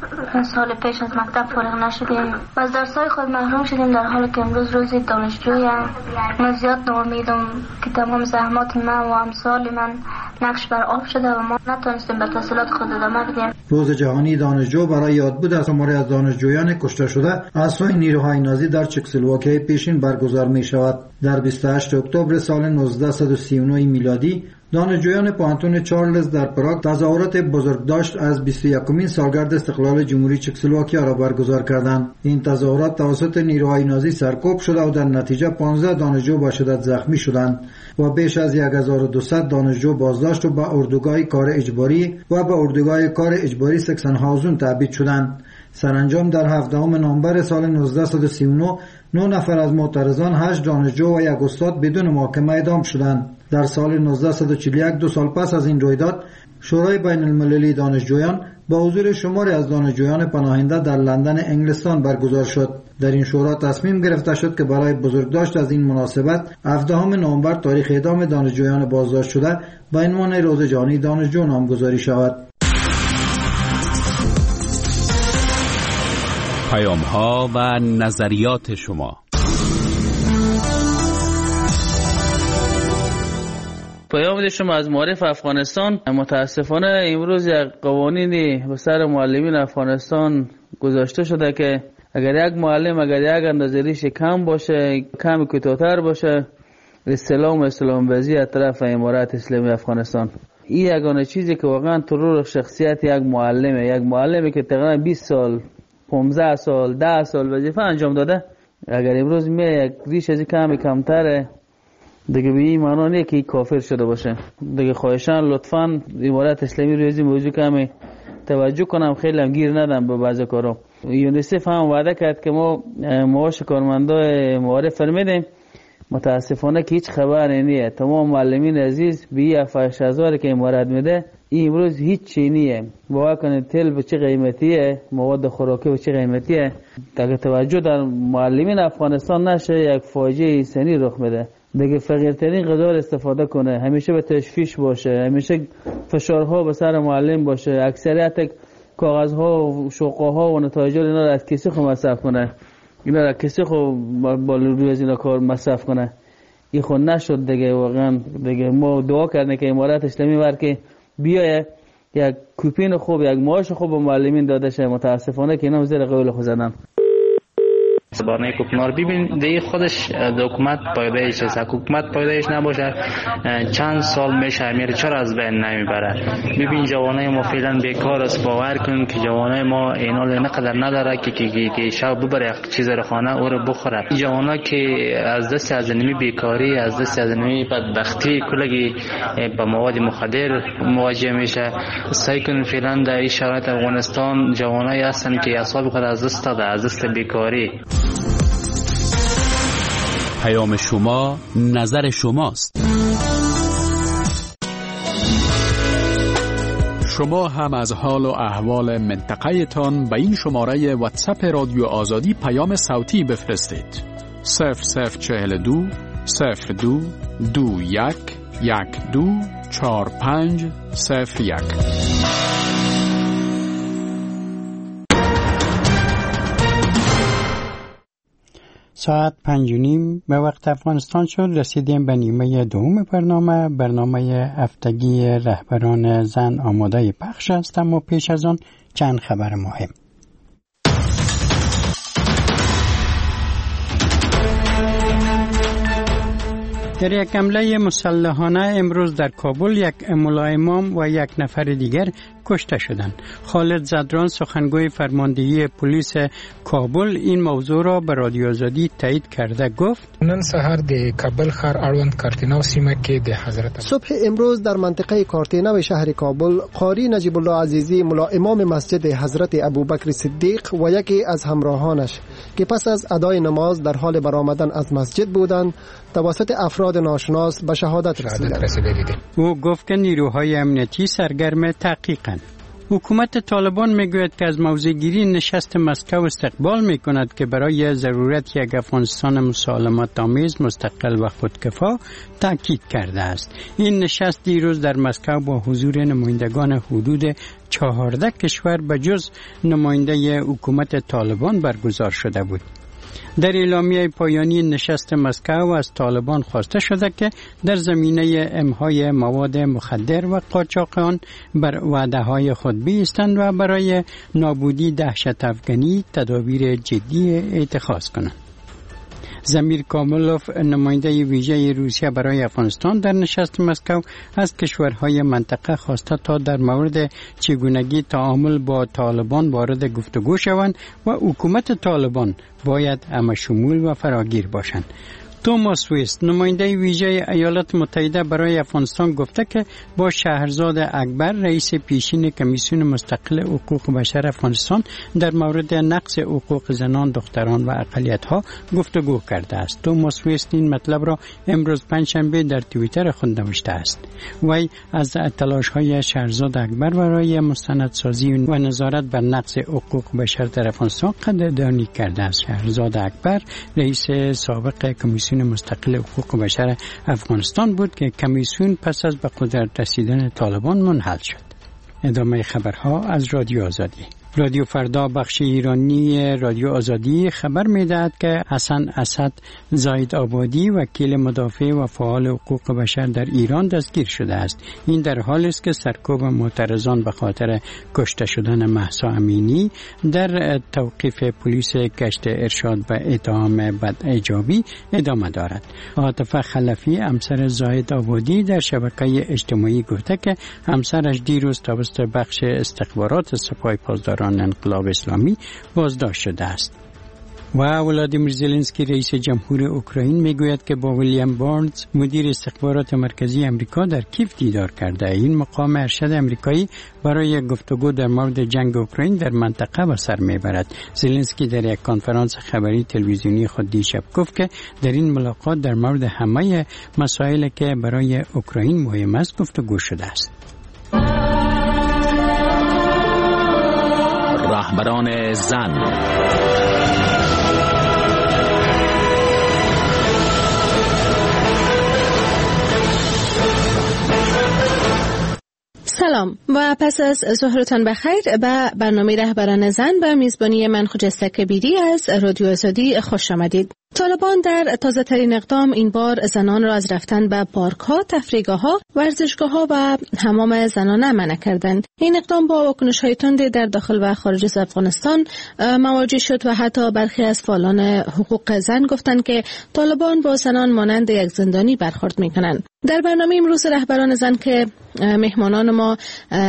سال پیش از مکتب فارغ نشدیم و از درس‌های خود محروم شدیم، در حالی که امروز روز دانشجویم. من زیاد ناامیدم که تمام زحمات من و امثال من نقش بر آب شده و ما نتونستیم به تحصیلات خود ادامه بدیم. روز جهانی دانشجو برای یادبود از شماری از دانشجویان کشته شده از سوی نیروهای نازی در چکسلواکی پیشین برگزار می شود. در بیست و هشتم اکتبر سال نوزده سی و نه میلادی دانشجویان پانتون چارلز در پراگ تظاهرات بزرگداشت از بیست و یکمین سالگرد استقلال جمهوری چکسلواکیه را برگزار کردند. این تظاهرات توسط نیروهای نازی سرکوب شده و در نتیجه پانزده دانشجو به شدت زخمی شدند و بیش از هزار و دویست دانشجو بازداشت و به اردوگاه کار اجباری و به اردوگاه کار اجباری سکسنهاوزن تبعید شدند. سرانجام در هفدهم نوامبر سال نوزده سی و نه نه نفر از معترضان، هشت دانشجو و یک استاد بدون محاکمه اعدام شدند. در سال نوزده چهل و یک، دو سال پس از این رویداد، شورای بین المللی دانشجویان با حضور شماری از دانشجویان پناهنده در لندن انگلستان برگزار شد. در این شورا تصمیم گرفته شد که برای بزرگداشت از این مناسبت هفدهم نوامبر تاریخ اعدام دانشجویان بازداشت شده با عنوان روز جهانی دانشجو نامگذاری شود. پیام ها و نظریات شما. پیام شما از معارف افغانستان. متاسفانه امروز یک قوانینی به سر معلمین افغانستان گذاشته شده که اگر یک معلم اگر یک اندازه ریش کم باشه، کم کوتاه‌تر باشه، استعلام اسلام بازی از طرف امارات اسلامی افغانستان. این یگانه چیزی که واقعا ترور شخصیت یک معلمه، یک معلمی که تقریبا بیست سال، پانزده سال، ده سال وظیفه انجام داده، اگر امروز می یک ریش از کم کمتره دیگه به این معنا نیست که کافر شده باشه. دیگه خواهشان لطفاً امارات اسلامی روی این موضوع کمی توجه کنم، خیلی هم گیر ندم به بعضی کارا. یونیسف هم وعده کرد که ما معاش کارمندای معارف میدیم، متاسفانه که هیچ خبر نیه. تمام معلمین عزیز به هفتاد هزار که امارات میده این امروز هیچ چی نیه. باور کنید تل به چه قیمتیه، مواد خوراکی به چه قیمتیه. اگه توجه در معلمین افغانستان نشه یک فاجعه انسانی رخ میده. دیگه فقیرترین غذا استفاده کنه، همیشه به تشویش باشه، همیشه فشارها به سر معلم باشه، اکثریت کاغذها و شوقها و نتایج اینا را از کسی خود مصرف کنه، اینا را کسی خود با روی از اینا کار مصرف کنه. این خود نشد دیگه. واقعا دیگه ما دعا کردیم که امارات اسلامی ور که بیایه یک کوپین خوب، یک معاش خوب به معلمین داده شه. متاسفانه که اینا زیر قول خود زدن. بانه کوکنار ببین دی خودش حکومت پایدایش است. حکومت پایدایش نباشه چند سال میشه میره چرا از بین نمیبره. ببین جوانای ما فعلا بیکار است. باور کن که جوانای ما اینا نقدر نداره که که که شب ببره چیز رو خانه او رو بخوره. جوانا که از دست از نمی بیکاری از دست از نمی بدبختی کلگی با مواد مخدر مواجه میشه. سعی کن فعلا در این شرایط افغانستان جوانایی هستن که اعصاب خود از دست داده از دست بیکاری. پیام شما نظر شماست. شما هم از حال و احوال منطقه تان به این شماره واتساپ رادیو آزادی پیام صوتی بفرستید. صفر صفر چهل دو صفر دو دو یک یک دو چهار پنج صفر یک. ساعت پنج و نیم به وقت افغانستان شد. رسیدیم به نیمه دوم برنامه. برنامه هفتگی رهبران زن آماده پخش است، اما پیش از آن چند خبر مهم. در یک حمله مسلحانه امروز در کابل یک ملا امام و یک نفر دیگر کشته شدند. خالد زدران سخنگوی فرماندهی پلیس کابل این موضوع را به رادیو آزادی تایید کرده گفت نن سحر د کابل ښار اړوند کارتینو سیمه کې د حضرت صبح امروز در منطقه کارتینو شهر کابل قاری نجیب الله عزیزی ملا امام مسجد حضرت ابوبکر صدیق و یکی از همراهانش که پس از ادای نماز در حال برآمدن از مسجد بودند توسط افراد ناشناس به شهادت رسیدند. او گفت که نیروهای امنیتی سرگرم تحقیقند. حکومت طالبان میگوید که از موضع‌گیری نشست مسکو استقبال میکند که برای ضرورت یک افغانستان مسالمت آمیز مستقل و خودکفا تاکید کرده است. این نشست دیروز در مسکو با حضور نمایندگان حدود چهارده کشور به جز نماینده حکومت طالبان برگزار شده بود. در اعلامیه پایانی نشست مسکو از طالبان خواسته شده که در زمینه امهای مواد مخدر و قاچاق آن بر وعده‌های خود بایستند و برای نابودی دهشت افغانی تدابیر جدی اتخاذ کنند. زمیر کاملوف نماینده ویژه روسیه برای افغانستان در نشست مسکو از کشورهای منطقه خواسته تا در مورد چگونگی تعامل با طالبان وارد گفتگو شوند و حکومت طالبان باید همه‌شمول و فراگیر باشند. توماس ویست نماینده ویژه ایالات متحده برای افغانستان گفته که با شهرزاد اکبر رئیس پیشین کمیسیون مستقل حقوق بشر افغانستان در مورد نقض حقوق زنان، دختران و اقلیت‌ها گفتگو کرده است. توماس ویست این مطلب را امروز پنجشنبه در توییتر خود نوشته است. وی از تلاش‌های شهرزاد اکبر برای مستندسازی و نظارت بر نقض حقوق بشر در افغانستان قدردانی کرده است. شهرزاد اکبر رئیس سابق کمیسیون مستقل حقوق بشر افغانستان بود که کمیسیون پس از به قدرت رسیدن طالبان منحل شد. ادامه خبرها از رادیو آزادی. رادیو فردا بخش ایرانی رادیو آزادی خبر می‌دهد که حسن اسد زاید آبادی وکیل مدافع و فعال حقوق بشر در ایران دستگیر شده است. این در حالی است که سرکوب معترضان به خاطر کشته شدن مهسا امینی در توقیف پلیس گشت ارشاد به اتهام بداجابی ادامه دارد. عاطفه خلفی همسر زاید آبادی در شبکه اجتماعی گفته که همسرش دیروز توسط بخش استخبارات سپاه پاسداران انقلاب اسلامی بازداشت شده است. و ولادیمیر زلنسکی رئیس جمهور اوکراین میگوید که با ویلیام بارنز مدیر استخبارات مرکزی امریکا در کیف دیدار کرده. این مقام ارشد امریکایی برای گفتگو در مورد جنگ اوکراین در منطقه به سر میبرد. زلنسکی در یک کنفرانس خبری تلویزیونی خود دیشب گفت که در این ملاقات در مورد همه مسائلی که برای اوکراین مهم است گفتگو شده است. رهبران زن. سلام و پس از ظهرتان بخیر به برنامه رهبران زن به میزبانی من خجسته کبیری از رادیو آزادی خوش آمدید. طالبان در تازه ترین اقدام این بار زنان را از رفتن به پارک ها، تفریحگاه ها، ورزشگاه ها و حمام زنانه منع کردند. این اقدام با واکنش های تند در داخل و خارج از افغانستان مواجه شد و حتی برخی از فعالان حقوق زن گفتند که طالبان با زنان مانند یک زندانی برخورد میکنند. در برنامه امروز رهبران زن که مهمانان ما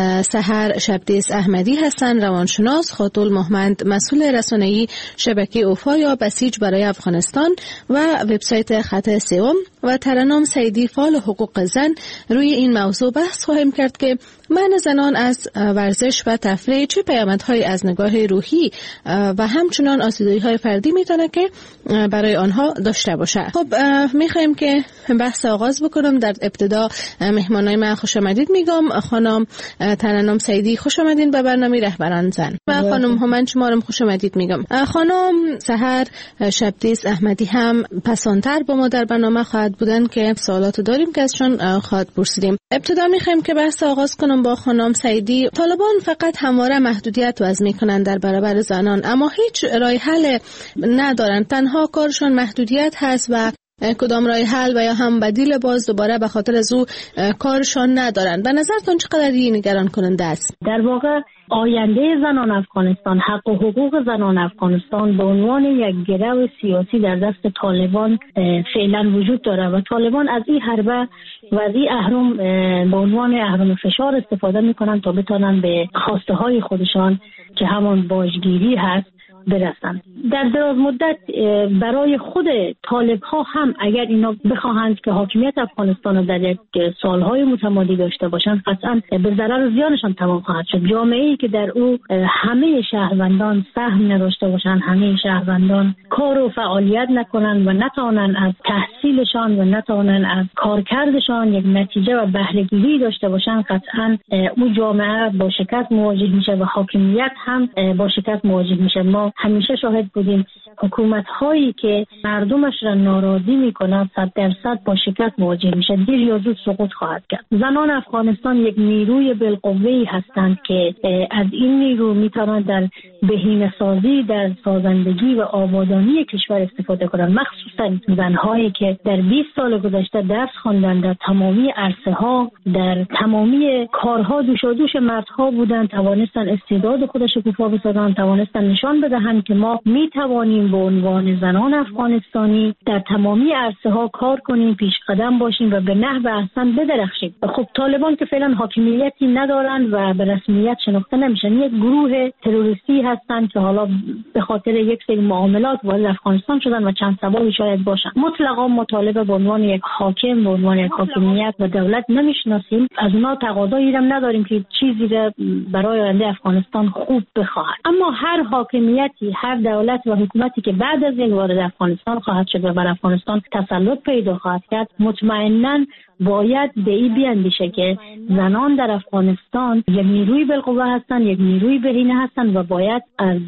سحر شبدیس احمدی هستند، روانشناس، خاتون محمد مسئول رسانه‌ای شبکه اوفا یا بسیج برای افغانستان و وبسایت خط سوم و ترنم سیدی فعال حقوق زن، روی این موضوع بحث خواهیم کرد که منع زنان از ورزش و تفریح چه پیامدهایی از نگاه روحی و همچنان آسیب‌های فردی میتونه که برای آنها داشته باشه. خب میخوایم که بحث آغاز بکنم. در ابتدا مهمانای من خوش آمدید میگم. خانم ترنم سیدی خوش آمدین به برنامه رهبران زن و خانم هومن شما رو خوش آمدید میگم. خانم سحر شبدیس احمدی هم پسانتر با ما در برنامه خواهد بودن که سوالات داریم که ازشون خواهد پرسیدیم. ابتدا میخوایم که بحث آغاز کنم با خانم سیدی. طالبان فقط همواره محدودیت وضع میکنن در برابر زنان، اما هیچ راه حل ندارن. تنها کارشون محدودیت هست و کدام راه حل و یا هم بدیل باز دوباره به خاطر از او کارشان ندارن. به نظرتون چقدر این نگران کننده است؟ در واقع آینده زنان افغانستان، حق و حقوق زنان افغانستان به عنوان یک گرو سیاسی در دست طالبان فعلا وجود داره و طالبان از این حربه و از این اهرم به عنوان اهرم فشار استفاده میکنن تا بتونن به خواسته های خودشان که همان باجگیری هست برسن. در دراز مدت برای خود طالب ها هم اگر اینا بخواهند که حاکمیت افغانستان رو در یک سالهای متمادی داشته باشند، قطعا به ضرر و زیانشان تمام خواهد شد. جامعه‌ای که در او همه شهروندان سهم نداشته باشند، همه شهروندان کار و فعالیت نکنند و نتوانند از تحصیلشان و نتوانند از کارکردشان یک نتیجه و بهره گیری داشته باشند، قطعا او جامعه با شکست مواجه میشه و حاکمیت هم با شکست مواجه میشه. ما همیشه شاهد بودیم حکومت هایی که مردمش را ناراضی میکنند صد درصد با شکست مواجه میشه، دیر یا زود سقوط خواهد کرد. زنان افغانستان یک نیروی بالقوه‌ای هستند که از این نیرو میتوانند در بهینه‌سازی، در سازندگی و آبادانی کشور استفاده کنند، مخصوصا زنهایی که در بیست سال گذشته درس خواندند، در تمامی عرصه ها، در تمامی کارها دوشادوش مردها بودند، توانستند استعداد خودش رو شکوفا بسازند، توانستند نشان بدهند که ما میتوانیم به عنوان زنان افغانستانی در تمامی عرصه ها کار کنیم، پیش قدم باشیم و به نحو احسن بدرخشیم. خب طالبان که فعلا حاکمیتی ندارند و به رسمیت شناخته نمیشن، یک گروه تروریستی هستند که حالا به خاطر یک سری معاملات وارد افغانستان شدن و چند سبابی شاید باشن. مطلقا مطالبه به عنوان یک حاکم، به عنوان یک حاکمیت و دولت نمیشناسیم. از اونا تقاضایی هم نداریم که چیزی را برای آینده افغانستان خوب بخواهد. اما هر حاکمیتی، هر دولت و حکومتی که بعد از این وارد افغانستان خواهد شد و بر افغانستان تسلط پیدا خواهد کرد، مطمئناً باید به این بیاندیشه که زنان در افغانستان یک نیروی بالقوه هستند، یک نیروی بهینه هستند و باید از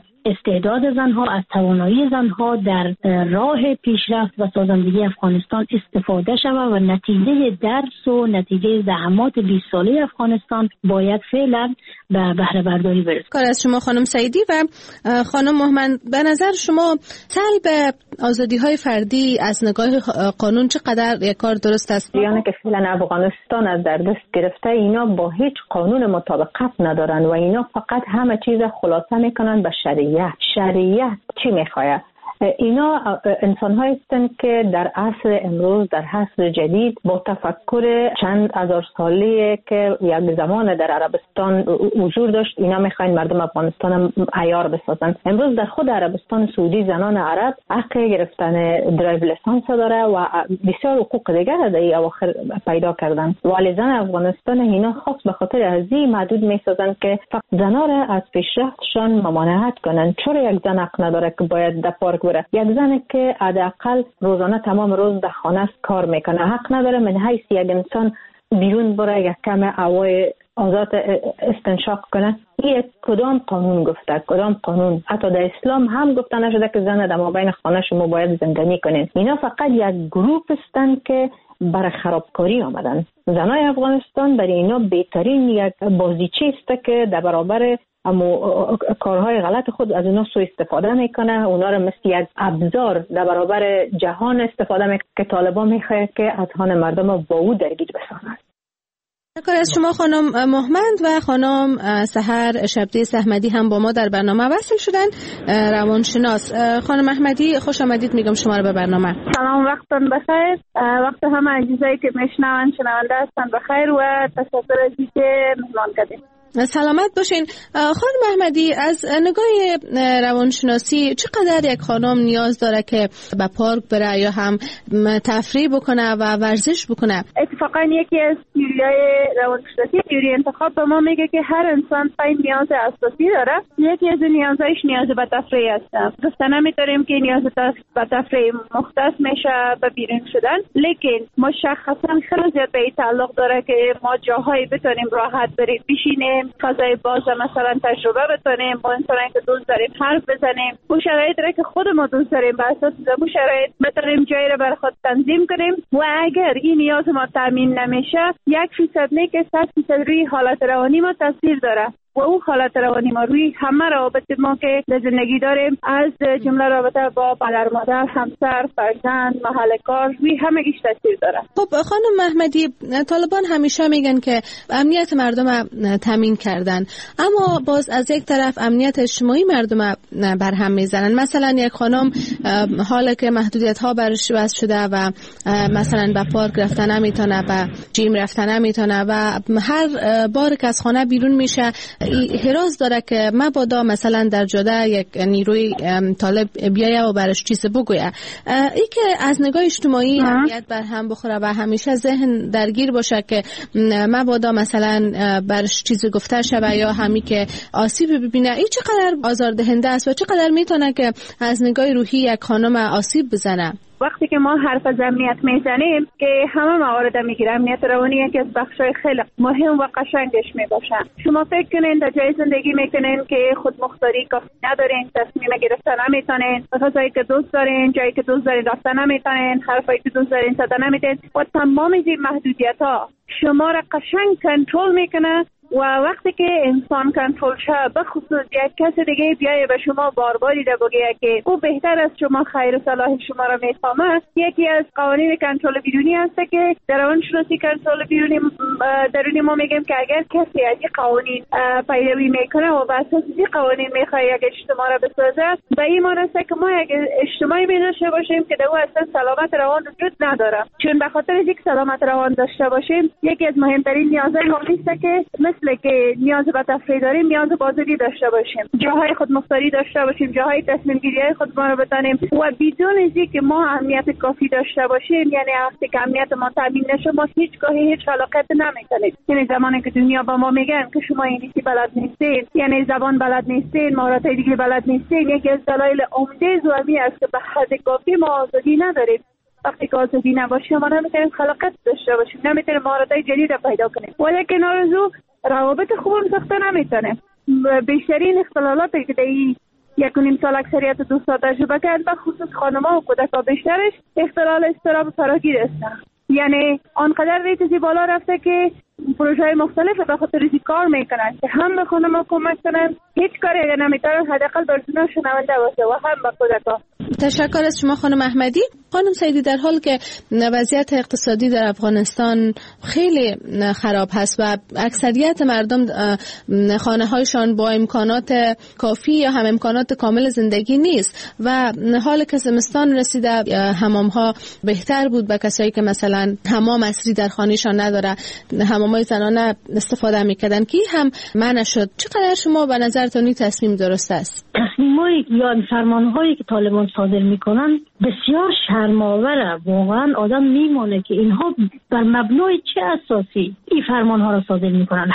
استعداد زنها، از توانایی زنها در راه پیشرفت و سازندگی افغانستان استفاده شود و نتیجه درس و نتیجه زحمات بیست ساله افغانستان باید فعلا به بهره برداری برسه. کار از شما خانم سیدی. و خانم محمد، به نظر شما سلب آزادی های فردی از نگاه قانون چقدر یک کار درست است؟ یعنی که فعلا افغانستان از در دست گرفته، اینا با هیچ قانون مطابقت ندارن و اینا فقط همه چیز خلاصه میکنن به شریعت. شریعت چی میخواه؟ اینا انسان‌هایی هستند که در عصر امروز، در عصر جدید، با تفکر چند هزار ساله که یک زمان در عربستان حضور داشت، اینا میخواین مردم افغانستان عیار بسازن. امروز در خود عربستان سعودی زنان عرب حق گرفتن درایو لیسانس داره و بسیار حقوق دیگر در این اواخر پیدا کردن. ولی زن افغانستان اینا خاص به خاطر ازی محدود میسازن که فقط زنا را از پیشرفتشان ممانعت کنن. چرا یک زن حق نداره که باید در پارک بره؟ یک زن که حداقل روزانه تمام روز در خانه کار میکنه حق نداره من حیث یک انسان بیرون بره یک کم هوای آزاد استنشاق کنه؟ این کدام قانون گفته؟ کدام قانون؟ حتی در اسلام هم گفته نشده که زن در مابین خانه شما باید زندانی کنین. اینا فقط یک گروپ هستند که برای خرابکاری آمدن. زنای افغانستان برای اینا بهترین یک بازیچه است که در برابر اما کارهای غلط خود از اونا سوء استفاده میکنه، اونا رو مثل یک ابزار در برابر جهان استفاده میکنه که طالبان میخواد که اذهان مردم با او درگیر بسازند. تشکر از شما خانم محمد و خانم سحر شبدی احمدی هم با ما در برنامه وصل شدن، روانشناس. خانم احمدی خوش آمدید میگم شما رو به برنامه. سلام، وقتتون بخیر، وقت همه عزیزایی که میشنون شنونده هستن بخیر و تشکر از اینکه مهمان کردید. سلامت باشین. خانم احمدی، از نگاه روانشناسی چقدر یک خانم نیاز داره که به پارک بره یا هم تفریح بکنه و ورزش بکنه؟ اتفاقا یکی از تئوری‌های روانشناسی، تئوری انتخاب، به ما میگه که هر انسان پنج نیاز اساسی داره. یکی از نیازهایش نیاز به تفریح است. گفته نمی‌تونیم که نیاز به تفریح مختص میشه به بیرون شدن، لیکن مشخصا خیلی زیاد به این تعلق داره که ما جاهایی بتونیم راحت بریم بشینیم، فضای باز مثلا تجربه بکنیم، با انسانی که دوست داریم حرف بزنیم، اون شرایطی را که خود ما دوست داریم بر اساس اون شرایط بتونیم جایی را برای خود تنظیم کنیم. و اگر این نیاز ما تامین نمیشه، یک فیصد نه که صد فیصد روی حالت روانی ما تاثیر داره و اون حالت روانی ما روی همه روابط ما که در زندگی داریم، از جمله رابطه با پدر مادر، همسر، فرزند، محل کار، روی همه گیش تاثیر داره. خب خانم محمدی، طالبان همیشه میگن که امنیت مردم تامین کردن، اما باز از یک طرف امنیت اجتماعی مردم برهم میزنن. مثلا یک خانم حالا که محدودیت ها برش وضع شده و مثلا به پارک رفتن نمیتونه، به جیم رفتن نمیتونه و هر بار که از خانه بیرون میشه هراس داره که مبادا مثلا در جاده یک نیروی طالب بیایه و برش چیز بگویه. ای که از نگاه اجتماعی امنیت بر هم بخوره و همیشه ذهن درگیر باشه که مبادا مثلا برش چیز گفته شوه یا همی که آسیب ببینه، این چقدر آزاردهنده است و چقدر میتونه که از نگاه روحی یک خانم آسیب بزنه؟ وقتی که ما حرف از امنیت میزنیم که همه موارد میگیره، امنیت روانی یکی از بخشای خیلی مهم و قشنگش میباشن. شما فکر کنین در جای زندگی میکنین که خود مختاری کافی ندارین، تصمیم گرفتن نمیتونین، فضایی که دوست دارین، جایی که دوست دارین رفتن نمیتونین، حرفایی که دوست دارین زدن نمیتونین و تمام این محدودیت ها شما را قشنگ کنترل میکنه. و وقتی که انسان کنترل شه، به خصوص یک کس دیگه بیایه به شما بارباری ده بگه که او بهتر از شما خیر و صلاح شما را میفهمه، یکی از قوانین کنترل بیرونی هست که در روانشناسی کنترل بیرونی درونی ما میگیم که اگر کسی از این قوانین پیروی میکنه و بر اساس این قوانین میخواد یک اجتماع را بسازه، به این معنی است که ما یک اجتماعی می‌داشته باشیم که در او اصلا سلامت روان وجود نداره. چون به خاطر اینکه سلامت روان داشته باشیم، یکی از مهمترین نیازهای ما است که مثل که نیاز به تفریح داریم، نیاز به آزادی داشته باشیم، جاهای خود مختاری داشته باشیم، جاهای تصمیم گیری های خود ما رو بتانیم و بدون از اینکه ما اهمیت کافی داشته باشیم، یعنی وقتی که اهمیت ما تامین نشه، ما هیچگاهی هیچ علاقت نمیکنیم. یعنی زمانی که دنیا با ما میگن که شما انگلیسی بلد نیستین، یعنی زبان بلد نیستین، مهارت دیگه بلد نیستین، یکی از دلایل عمده زومی است که به حد کافی ما آزادی نداریم. وقتی که آزادی نباشه، ما نمیتونیم خلاقیت داشته باشیم، نمیتونیم مهارت‌های جدید پیدا کنیم. ولی کنار از او روابط خوب ساخته نمیتونیم. بیشترین اختلالاتی که در یک و نیم سال اکثریت دوستا تجربه کرد، به خصوص خانم‌ها و کودک‌ها بیشترش اختلال اضطراب فراگیر هستند. یعنی آنقدر ریتزی بالا رفته که پروژه‌های مختلف به خاطر ریزی کار میکنن که هم به خانم‌ها کمک کنن، هیچ کاری اگر نمیتونن حداقل بر زنها شنونده باشه و هم به کودک‌ها. تشکر از شما خانم احمدی. خانم سیدی، در حال که وضعیت اقتصادی در افغانستان خیلی خراب هست و اکثریت مردم خانه هایشان با امکانات کافی یا هم امکانات کامل زندگی نیست و حال که زمستان رسیده، حمام ها بهتر بود به کسایی که مثلا حمام اصلی در خانهشان نداره، حمام های زنانه استفاده میکردن که هم منع شد. چقدر شما به نظرتون این تصمیم درست است؟ تصمیم‌هایی یا فرمان‌هایی که طالبان صادر میکنن بسیار شرم‌آوره. واقعا آدم میمونه که اینها بر مبنای چه اساسی این فرمان ها را صادر میکنن.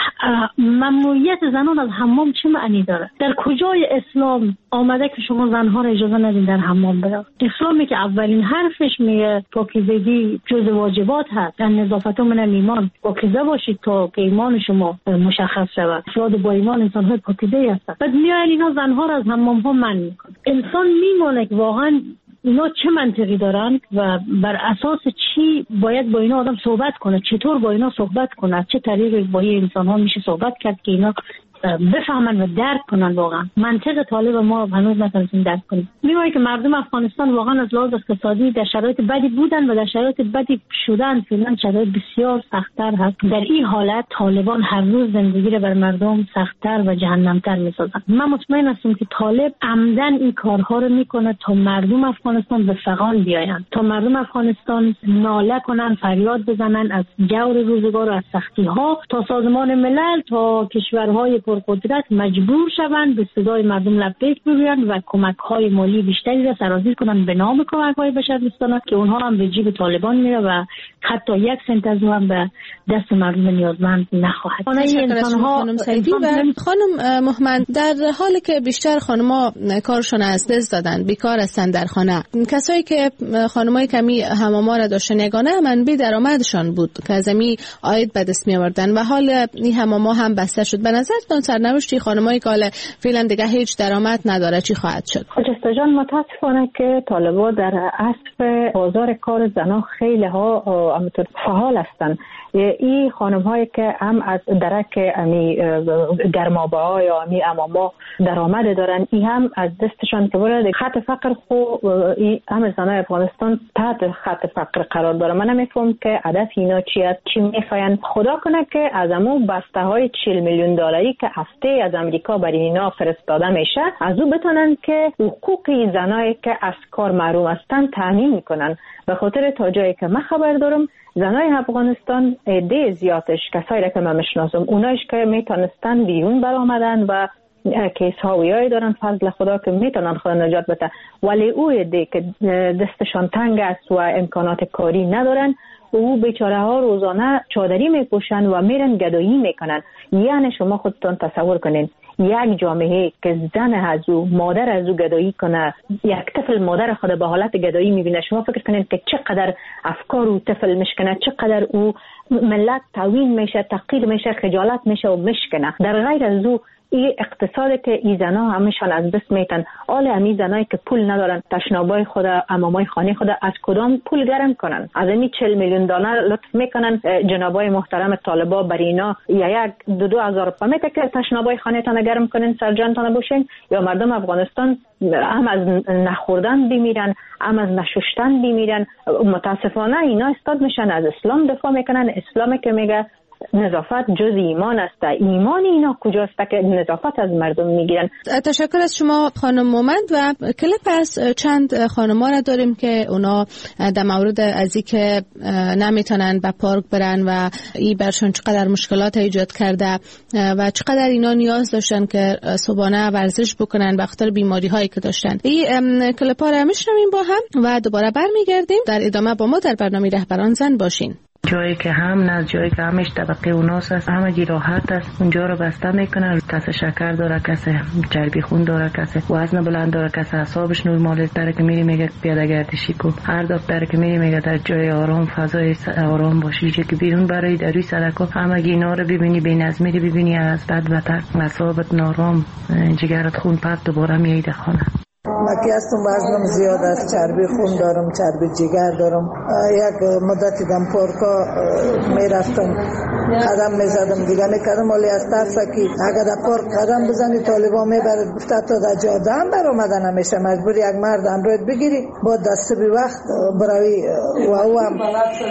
ممنوعیت زنان از حمام چه معنی داره؟ در کجای اسلام آمده که شما زنها را اجازه ندین در حمام برن؟ اسلامی که اولین حرفش میگه پاکیزگی جز واجبات هست، در نظافت من ایمان پاکیزه باشید تا که ایمان شما مشخص شود. افراد با ایمان انسان های پاکیزه هستند. بعد میاین اینا زنها را از حمام ها منع میکنن. انسان میمونه که واقعا اینا چه منطقی دارن و بر اساس چی باید با اینا آدم صحبت کنه، چطور با اینا صحبت کنه، چه طریقی با این انسان ها میشه صحبت کرد که اینا بفهمن و درک کنن. واقعا منطق طالب ما هنوز نتونستیم درک کنیم. میگه که مردم افغانستان واقعا از لحاظ اقتصادی در شرایط بدی بودن و در شرایط بدی شدن. فعلا شرایط بسیار سخت‌تر هست. در این حالت طالبان هر روز زندگی رو بر مردم سخت‌تر و جهنم‌تر می‌سازن. من مطمئن هستم که طالب عمدن این کارها رو میکنه تا مردم افغانستان به فغان بیاین، تا مردم افغانستان ناله کنن، فریاد بزنن از جور روزگار و از سختی‌ها، تا سازمان ملل، تا کشورهای قدرت مجبور شوند به صدای مردم لبیک بگویند و کمک‌های مالی بیشتری را سرازیر کنند به نام کمک‌های بشردوستانه که اونها هم به جیب طالبان میره و حتی یک سنت از اون هم به دست مردم نیازمند نخواهد. انسان‌ها خانم سعیدی و خانم مهمند، در حالی که بیشتر خانم‌ها کارشون از دست دادن، بیکار هستن در خانه، کسایی که خانم‌های کمی حماما را داشتن یگانه منبع درآمدشان بود که از می عاید به دست می‌آوردن و حال این حماما هم بسته شد. به نظرتون سرنوشت خانمای که فعلا دیگه هیچ درآمد نداره چی خواهد شد؟ خجسته جان، متاسفانه که طالبان در عصف بازار کار زنان خیلی ها فعال هستند. این خانم هایی که هم از درک امی گرمابه ها یا امی اماما درآمد دارن، این هم از دستشان که برای خط فقر خو این هم زنای افغانستان تحت خط فقر قرار داره. من نمیفهم که هدف اینا چی است، چی میخواین. خدا کنه که از امون بسته های چهل میلیون دلاری که هفته از امریکا برای اینا فرستاده میشه از او بتونن که حقوق زنایی که از کار محروم هستن تامین میکنن. به خاطر تا جایی که من خبر دارم زنای افغانستان عده زیادش کسایی که من میشناسم اونایش که میتونستن بیرون برآمدن و کیس هاویایی دارن فضل خدا که میتونن خود نجات بده، ولی او عده که دستشان تنگ است و امکانات کاری ندارن او بیچاره ها روزانه چادری میپوشن و میرن گدایی میکنن. یعنی شما خودتون تصور کنین یک جامعه که زن از او مادر از او گدایی کنه، یک طفل مادر خود به حالت گدایی میبینه، شما فکر کنین که چقدر افکار او طفل مشکنه، چقدر او ملت توهین میشه، تحقیر میشه، خجالت میشه و مشکنه. در غیر از او این اقتصاد که این زنا همشان از دست میتن. آل امی زنایی که پول ندارن تشنابای خود امامای خانه خود از کدام پول گرم کنن؟ از این چهل میلیون دلار لطف میکنن جنابای محترم طالبا بر اینا یا یک دو دو هزار پمیته که تشنابای خانه تان گرم کنین سرجان تان باشین، یا مردم افغانستان هم از نخوردن بمیرن، هم از نشوشتن بمیرن. متاسفانه اینا استاد میشن از اسلام دفاع میکنن. اسلامی که میگه نظافت جز ایمان است. ایمان اینا کجاست که نظافت از مردم میگیرن؟ تشکر از شما خانم مومند. و کلیپ از چند خانما را داریم که اونا در مورد از اینکه نمیتونن به پارک برن و این برشون چقدر مشکلات ایجاد کرده و چقدر اینا نیاز داشتن که صبحانه ورزش بکنن به خاطر بیماری هایی که داشتن. این کلیپ ها را میشنویم با هم و دوباره برمیگردیم. در ادامه با ما در برنامه رهبران زن باشین. جایی که هم نه جایی که همش طبقه اوناس است، همگی راحت است، اونجا رو بسته میکنه. کسی شکر داره، کسی چربی خون داره، کسی وزن بلند داره، کسی اعصابش نرمال است. در که میری میگه پیاده گردشی کو. هر دکتر که میری میگه در جای آرام، فضای آرام باشی. چه که بیرون برای در روی سرک همگی اینا رو ببینی، بی‌نظمی رو ببینی، از بد بدتر اعصابت نارام، جگرت خون پرت دوباره میاد خانه. مکی هستم، وزنم زیاد است، چربی خون دارم، چربی جگر دارم. یک مدتی دم پارکا میرفتم، قدم میزدم دیگه میکردم، ولی از ترس که اگر در پارک قدم بزنی طالبان میبرد گفته تا در جاده هم برآمدن نمیشه، مجبور یک مرد امروز بگیری با دست بی وقت بروی و او هم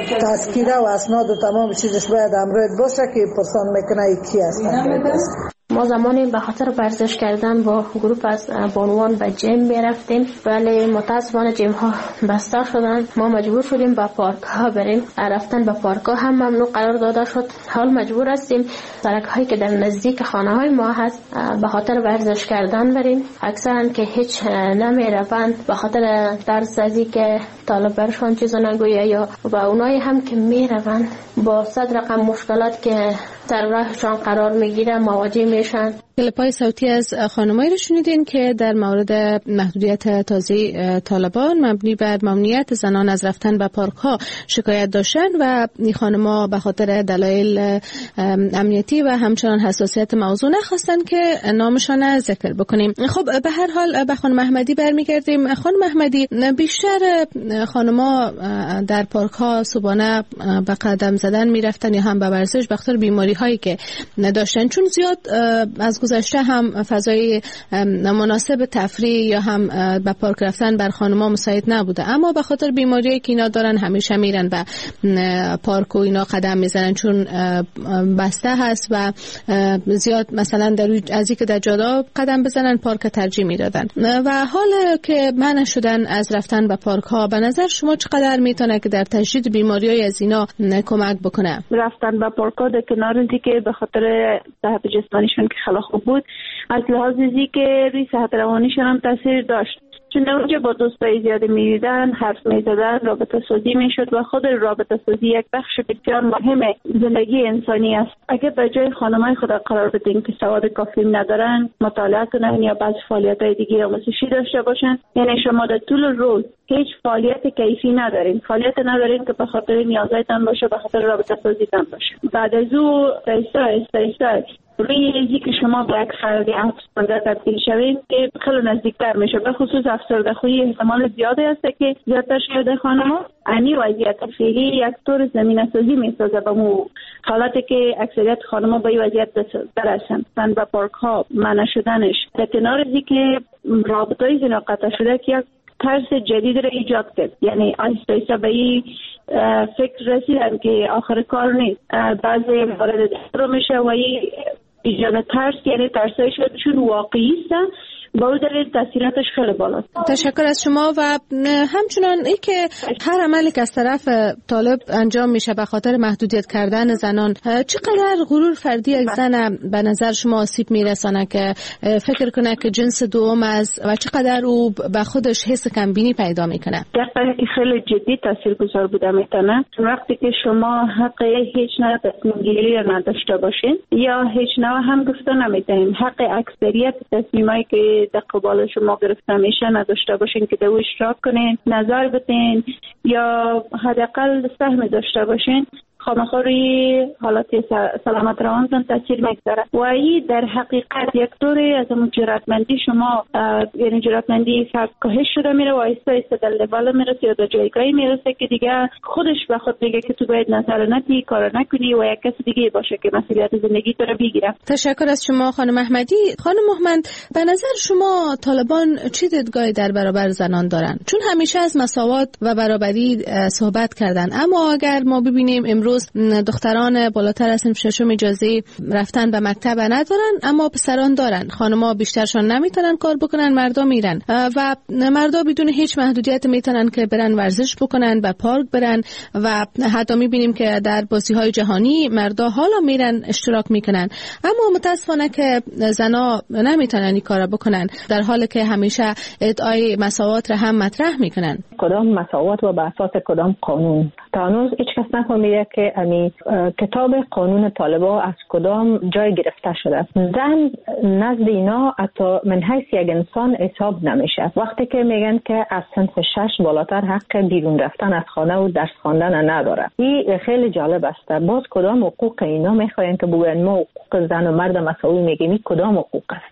تذکیره و اسناد و تمام چیزش باید امروز باشه که پرسان میکنه کی است. ما زمانی به خاطر ورزش کردن با گروه از بانوان به جیم میرفتیم، ولی متاسفانه جیم ها بسته شدن. ما مجبور شدیم به پارک ها بریم. رفتن به پارک ها هم ممنوع قرار داده شد. حال مجبور هستیم سرک هایی که در نزدیک خانه های ما هست به خاطر ورزش کردن بریم. اکثرا که هیچ نمیروند به خاطر ترس از اینکه طالب برشان چیزا نگویه، یا و اونایی هم که میروند با صد رقم مشکلات که در راهشان قرار میگیره مواجه میشن. کلیپ‌های صوتی از خانمایی رو شنیدین که در مورد محدودیت تازه طالبان مبنی بر ممنوعیت زنان از رفتن به پارک ها شکایت داشتن و این خانم‌ها به خاطر دلایل امنیتی و همچنان حساسیت موضوع نخواستن که نامشان ذکر بکنیم. خب به هر حال به خانم احمدی برمیگردیم. خانم احمدی، بیشتر خانم‌ها در پارک ها صبحانه به قدم زدن میرفتن یا هم به ورزش به خاطر بیماری هایی که نداشتن، چون زیاد از گذشته هم فضای مناسب تفریح یا هم به پارک رفتن بر خانم‌ها مساعد نبوده، اما به خاطر بیماریایی که اینا دارن همیشه میرن به پارک و اینا قدم میزنن، چون بسته هست و زیاد مثلا در از اینکه در جاده قدم بزنن پارک ترجیح میدادن و حال که منع شدن از رفتن به پارک ها، به نظر شما چقدر میتونه که در تشدید بیماریای از اینا کمک بکنه؟ رفتن به پارک ها در کنار از اینکه به خاطر صحت جسمانیشون که خیلی خوب بود، از لحاظ اینکه روی صحت روانیشون هم تاثیر داشت، چون در اونجا با دوستای زیاده می‌دیدن، حرف می‌زدن، رابطه سازی میشد و خود رابطه سازی یک بخش بسیار مهم زندگی انسانی است. اگر به جای خانمای خود قرار بدین که سواد کافی ندارن مطالعه کنن یا بعض فعالیت‌های دیگه آموزشی داشته باشن، یعنی شما در طول روز هیچ فعالیت کیفی ندارین، فعالیت ندارین که به خاطر نیازهایتان باشه، به خاطر رابطه سازیتان باشه. بعد از او ایستا ایستا ایستا روی ریزی که شما به یک فرد افسرده تبدیل شوید که خیلی نزدیکتر میشه، به خصوص افسرده خویی احتمال زیاده است که زیادتر شده خانم‌ها. انی وضعیت فعلی یک طور زمینه سازی میسازه به مو حالتی که اکثریت خانم‌ها به این وضعیت برسن. من به پارک ها منع شدنش در کنار از اینکه رابطه‌های زنا قطع شده که یک ترس جدید را ایجاد کرد، یعنی آهسته آهسته به این فکر رسیدن که آخر کار نیست، بعضی وارد رو میشه و این ایجاد ترس، یعنی ترسای شد چون واقعی است با اون دلیل تاثیراتش خیلی بالاست. تشکر از شما. و همچنان ای که هر عملی که از طرف طالب انجام میشه به خاطر محدودیت کردن زنان، چقدر غرور فردی یک زن به نظر شما آسیب میرسانه که فکر کنه که جنس دوم است و چقدر او به خودش حس کمبینی پیدا میکنه؟ دقیقاً که خیلی جدی تاثیرگذار بوده میتونه. وقتی که شما حق هیچ نوع تصمیم گیری نداشته باشین یا هیچ نوع هم گفته نمیتونین، حق اکثریت تصمیمایی که در قبال شما گرفته میشه نداشته باشین که در او اشتراک کنین، نظر بدین یا حداقل سهم داشته باشین، خامخا روی حالت سلامت روانتان تاثیر میگذاره و این در حقیقت یک طوری از اون جرأتمندی شما، یعنی جرأتمندی فرد کاهش شده میره و آهسته آهسته در لول میرسه یا در جایگاهی میرسه که دیگه خودش به خود میگه که تو باید نظر ندی، کار نکنی و یک کس دیگه باشه که مسئولیت زندگی تو رو بگیره. تشکر از شما خانم احمدی. خانم محمد، به نظر شما طالبان چه دیدگاهی در برابر زنان دارن؟ چون همیشه از مساوات و برابری صحبت کردن، اما اگر ما ببینیم امروز دختران بالاتر از سن ششم اجازه رفتن به مکتب ندارن، اما پسران دارن. خانم‌ها بیشترشان نمیتونن کار بکنن، مردا میرن و مردا بدون هیچ محدودیت میتونن که برن ورزش بکنن، به پارک برن و حتی میبینیم که در بازی‌های جهانی مردا حالا میرن اشتراک میکنن، اما متاسفانه که زنا نمیتونن این کارا بکنن، در حالی که همیشه ادعای مساوات را هم مطرح میکنن. کدام مساوات و به اساس کدام قانون؟ تا هنوز هیچ کس نفهمیده که امی کتاب قانون طالبا از کدام جای گرفته شده. زن نزد اینا حتی من حیث یک انسان حساب نمیشه. وقتی که میگن که از سنف شش بالاتر حق بیرون رفتن از خانه و درس خواندن نداره، این خیلی جالب است. باز کدام حقوق اینا میخواین که بگن ما حقوق زن و مرد مساوی میگیم؟ کدام حقوق است؟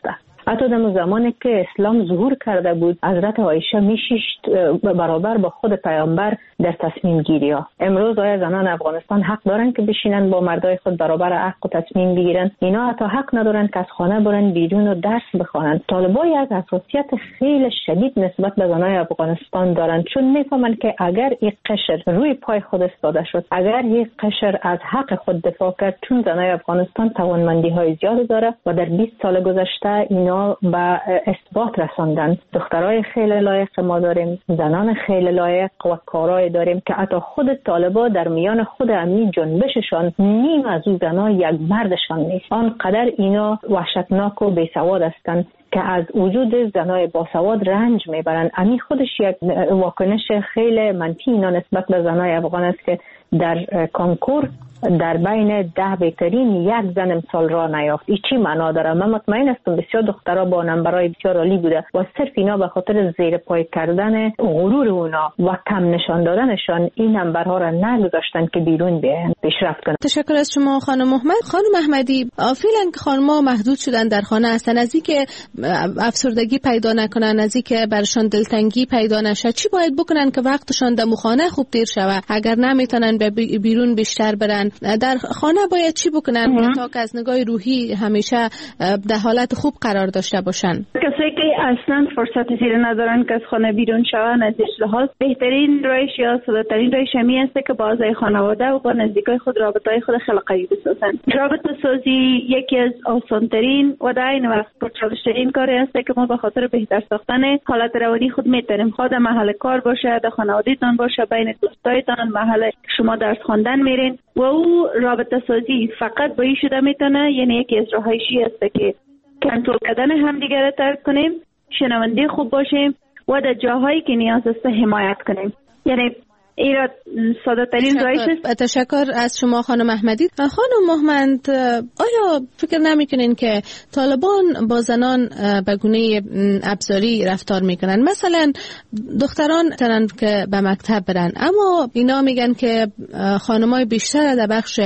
حتی در زمانی که اسلام ظهور کرده بود حضرت عایشه میشیشت برابر با خود پیامبر در تصمیم گیری ها. امروز آیا زنان افغانستان حق دارن که بشینن با مردای خود برابر حق و تصمیم بگیرن؟ اینا حتی حق ندارن که از خانه برن بیرون و درس بخوانن. طالبان یک حساسیت خیلی شدید نسبت به زنان افغانستان دارن، چون میفهمن که اگر این قشر روی پای خود استاده شد، اگر این قشر از حق خود دفاع کرد، چون زنان افغانستان توانمندی های زیاد داره و در بیست سال گذشته اینا به اثبات رساندن. دخترای خیلی لایق ما داریم، زنان خیلی لایق و کارای داریم که حتی خود طالبان در میان خود امی جنبششان نیم از اون زنا یک مردشان نیست. آنقدر اینا وحشتناک و بیسواد هستند که از وجود زنای باسواد رنج میبرن. امی خودش یک واکنش خیلی منفی اینا نسبت به زنای افغان است که در کانکور در بین ده بهترین یک زن امسال را نیافت. این چی معنا داره؟ من مطمئن هستم بسیار دخترها با نمبرهای بسیار عالی بوده و صرف اینا به خاطر زیر پای کردن غرور اونا و کم نشان دادنشان این نمبرها را نگذاشتن که بیرون بیان پیشرفت کنن. تشکر از شما خانم محمد. خانم احمدی، فعلا خانم‌ها محدود شدن در خانه هستن، از اینکه افسردگی پیدا نکنن، از اینکه برشان دلتنگی پیدا نشه، چی باید بکنن که وقتشان در خانه خوب دیر شود؟ اگر نمیتونن به بیرون بیشتر برن، در خانه باید چی بکنن تا که از نگاه روحی همیشه در حالت خوب قرار داشته باشن؟ کسایی که اصلا فرصت زیر ندارن که از خانه بیرون شوند، از لحاظ بهترین روش یا ساده‌ترین روش همی است که با اعضای خانواده و با نزدیکای خود رابطه‌های خود خیلی قوی بسازن. رابطه سازی یکی از آسان‌ترین و در این وقت پرچالش‌ترین کاری است که ما به خاطر بهتر ساختن حالت روانی خود می‌تونیم. خود محل کار باشه، در خانواده‌تان باشه، بین دوستایتان، محل شما درس خواندن میرین و او رابطه سازی فقط با این شده میتونه، یعنی یکی از راهایشی است که کنترل کردن همدیگه را ترک کنیم، شنونده خوب باشیم و در جاهایی که نیاز است حمایت کنیم. یعنی ایرا ساده ترین روش است. تشکر از شما خانم احمدی. خانم محمد، آیا فکر نمیکنین که طالبان با زنان به گونه ابزاری رفتار میکنن؟ مثلا دختران ترن که به مکتب برن، اما اینا میگن که خانمای بیشتر در بخش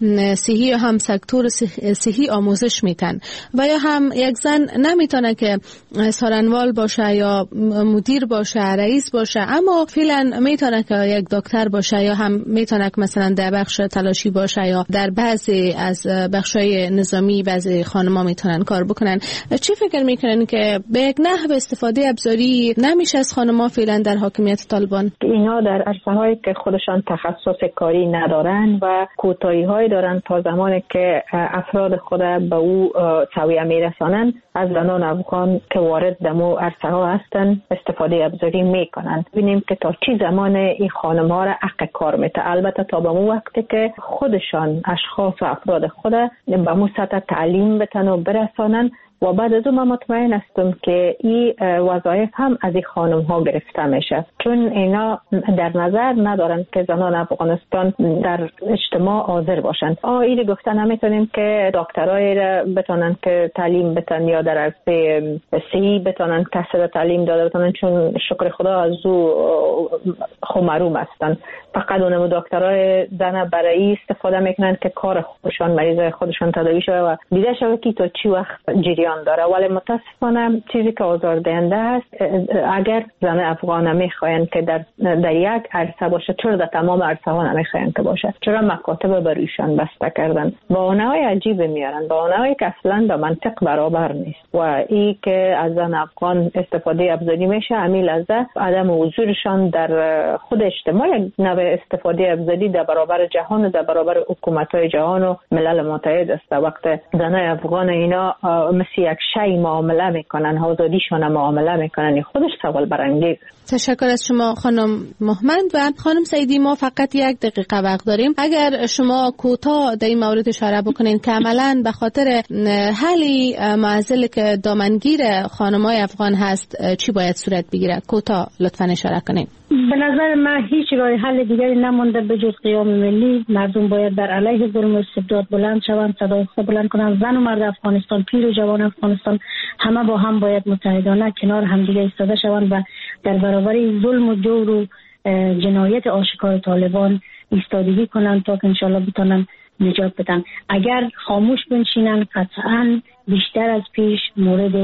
صحی یا هم سکتور صحی آموزش میتن و یا هم یک زن نمیتونه که سارنوال باشه یا مدیر باشه، رئیس باشه، اما فعلا میتونه که یک دکتر باشه یا هم میتونه که مثلا در بخش تلاشی باشه یا در بعضی از بخشای نظامی بعضی خانم‌ها میتونن کار بکنن. چی فکر میکنن که به یک نحو استفاده ابزاری نمیشه از خانم‌ها فعلا در حاکمیت طالبان؟ اینا در عرصه‌هایی که خودشان تخصص کاری ندارن و کوتاهی‌هایی دارن تا زمانی که افراد خود به او سویه میرسانن، از زنان افغان که وارد دمو عرصه‌ها هستن استفاده ابزاری میکنن. ببینیم که تا چی زمان این خانم ها را حق کار میته. البته تا به مو وقتی که خودشان اشخاص و افراد خود به مو سطح تعلیم بتن و برسانن و بعد از اون من مطمئن هستم که این وظایف هم از این خانم ها گرفته میشه، چون اینا در نظر ندارن که زنان افغانستان در اجتماع حاضر باشن. آه این گفته نمیتونیم که دکترای را بتونن که تعلیم بتن یا در عرصه صحی بتونن کسر تعلیم داده بتونن، چون شکر خدا از او خمروم هستن. فقط اونم دکترای زن برای استفاده میکنن که کار خودشان مریضای خودشان تداوی شده و دیده شده که تا چی وقت جریان داره. ولی متاسفانه چیزی که آزاردهنده است، اگر زن افغان میخواین که در در یک عرصه باشه، چرا در تمام عرصه ها نمیخواین که باشه؟ چرا مکاتب برویشان بسته کردن؟ بهانه‌های عجیب میارن، بهانه‌هایی که اصلا به منطق برابر نیست. و این که از زن افغان استفاده ابزاری میشه، امیل از عدم حضورشان در خود اجتماع یک نوع استفاده ابزاری در برابر جهان و در برابر حکومت‌های جهان و ملل متحد است. وقت زنای افغان اینا مثل یک شی معامله میکنن، آزادیشون معامله میکنن، خودش سوال برانگیز. تشکر از شما خانم محمد. و خانم سعیدی، ما فقط یک دقیقه وقت داریم. اگر شما کوتاه در این مورد اشاره بکنین که عملاً به خاطر حلی معضل که دامنگیر خانم‌های افغان هست چی باید صورت بگیره؟ کوتاه لطفاً اشاره کنین. به نظر من هیچ راه حل دیگری نمونده به جز قیام ملی. مردم باید بر علیه ظلم و استبداد بلند شوند، صدای خود بلند کنند. زن و مرد افغانستان، پیر و جوان افغانستان، همه با هم باید متحدانه کنار همدیگه ایستاده شوند و در برابر ظلم و جور و جنایت آشکار طالبان ایستادگی کنند تا که انشالله بتونن نجات بدن. اگر خاموش بنشینن قطعاً بیشتر از پیش مورد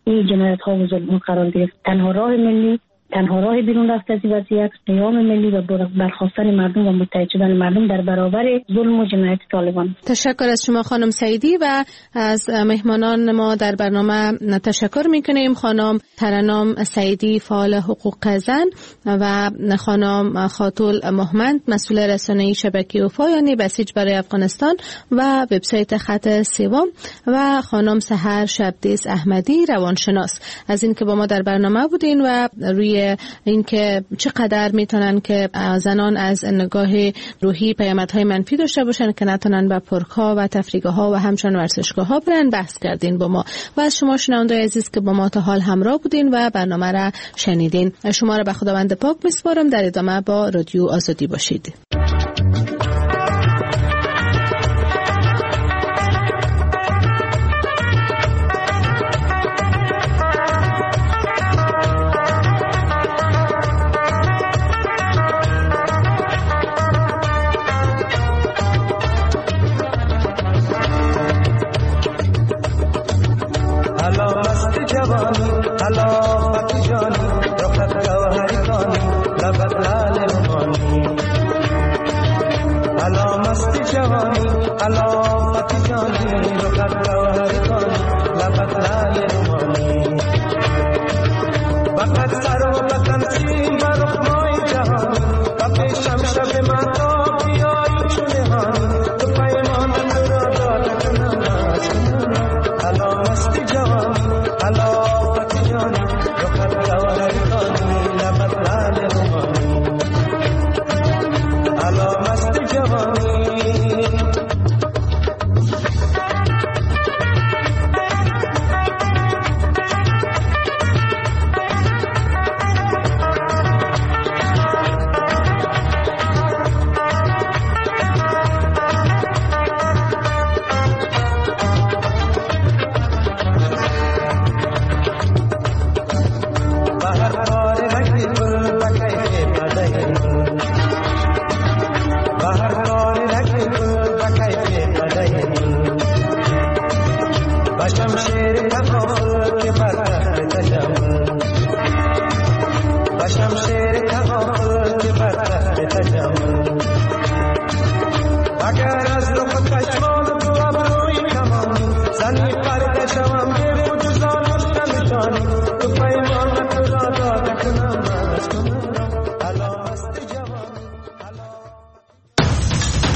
این جنایت ها و ظلم قرار گرفت. تنها راه ملی تنها راه بیرون رفت از این وضعیت قیام ملی و برخاستن مردم و متحد شدن مردم در برابر ظلم و جنایت طالبان. تشکر از شما خانم سعیدی و از مهمانان ما در برنامه تشکر میکنیم. خانم ترنم سعیدی فعال حقوق زن و خانم خاتول محمد مسئول رسانه‌ای شبکه وفا یعنی بسیج برای افغانستان و وبسایت خط سوم و خانم سحر شبدیس احمدی روانشناس از اینکه با ما در برنامه بودین و روی اینکه چقدر میتونن که زنان از نگاه روحی پیامدهای منفی داشته باشن که نتونن به پارک‌ها و تفریحگاه‌ها و همچنین ورزشگاه‌ها برن بحث کردین با ما و از شما شنونده‌های عزیز که با ما تا حال همراه بودین و برنامه را شنیدین. شما را به خداوند پاک میسپارم. در ادامه با رادیو آزادی باشید. Allah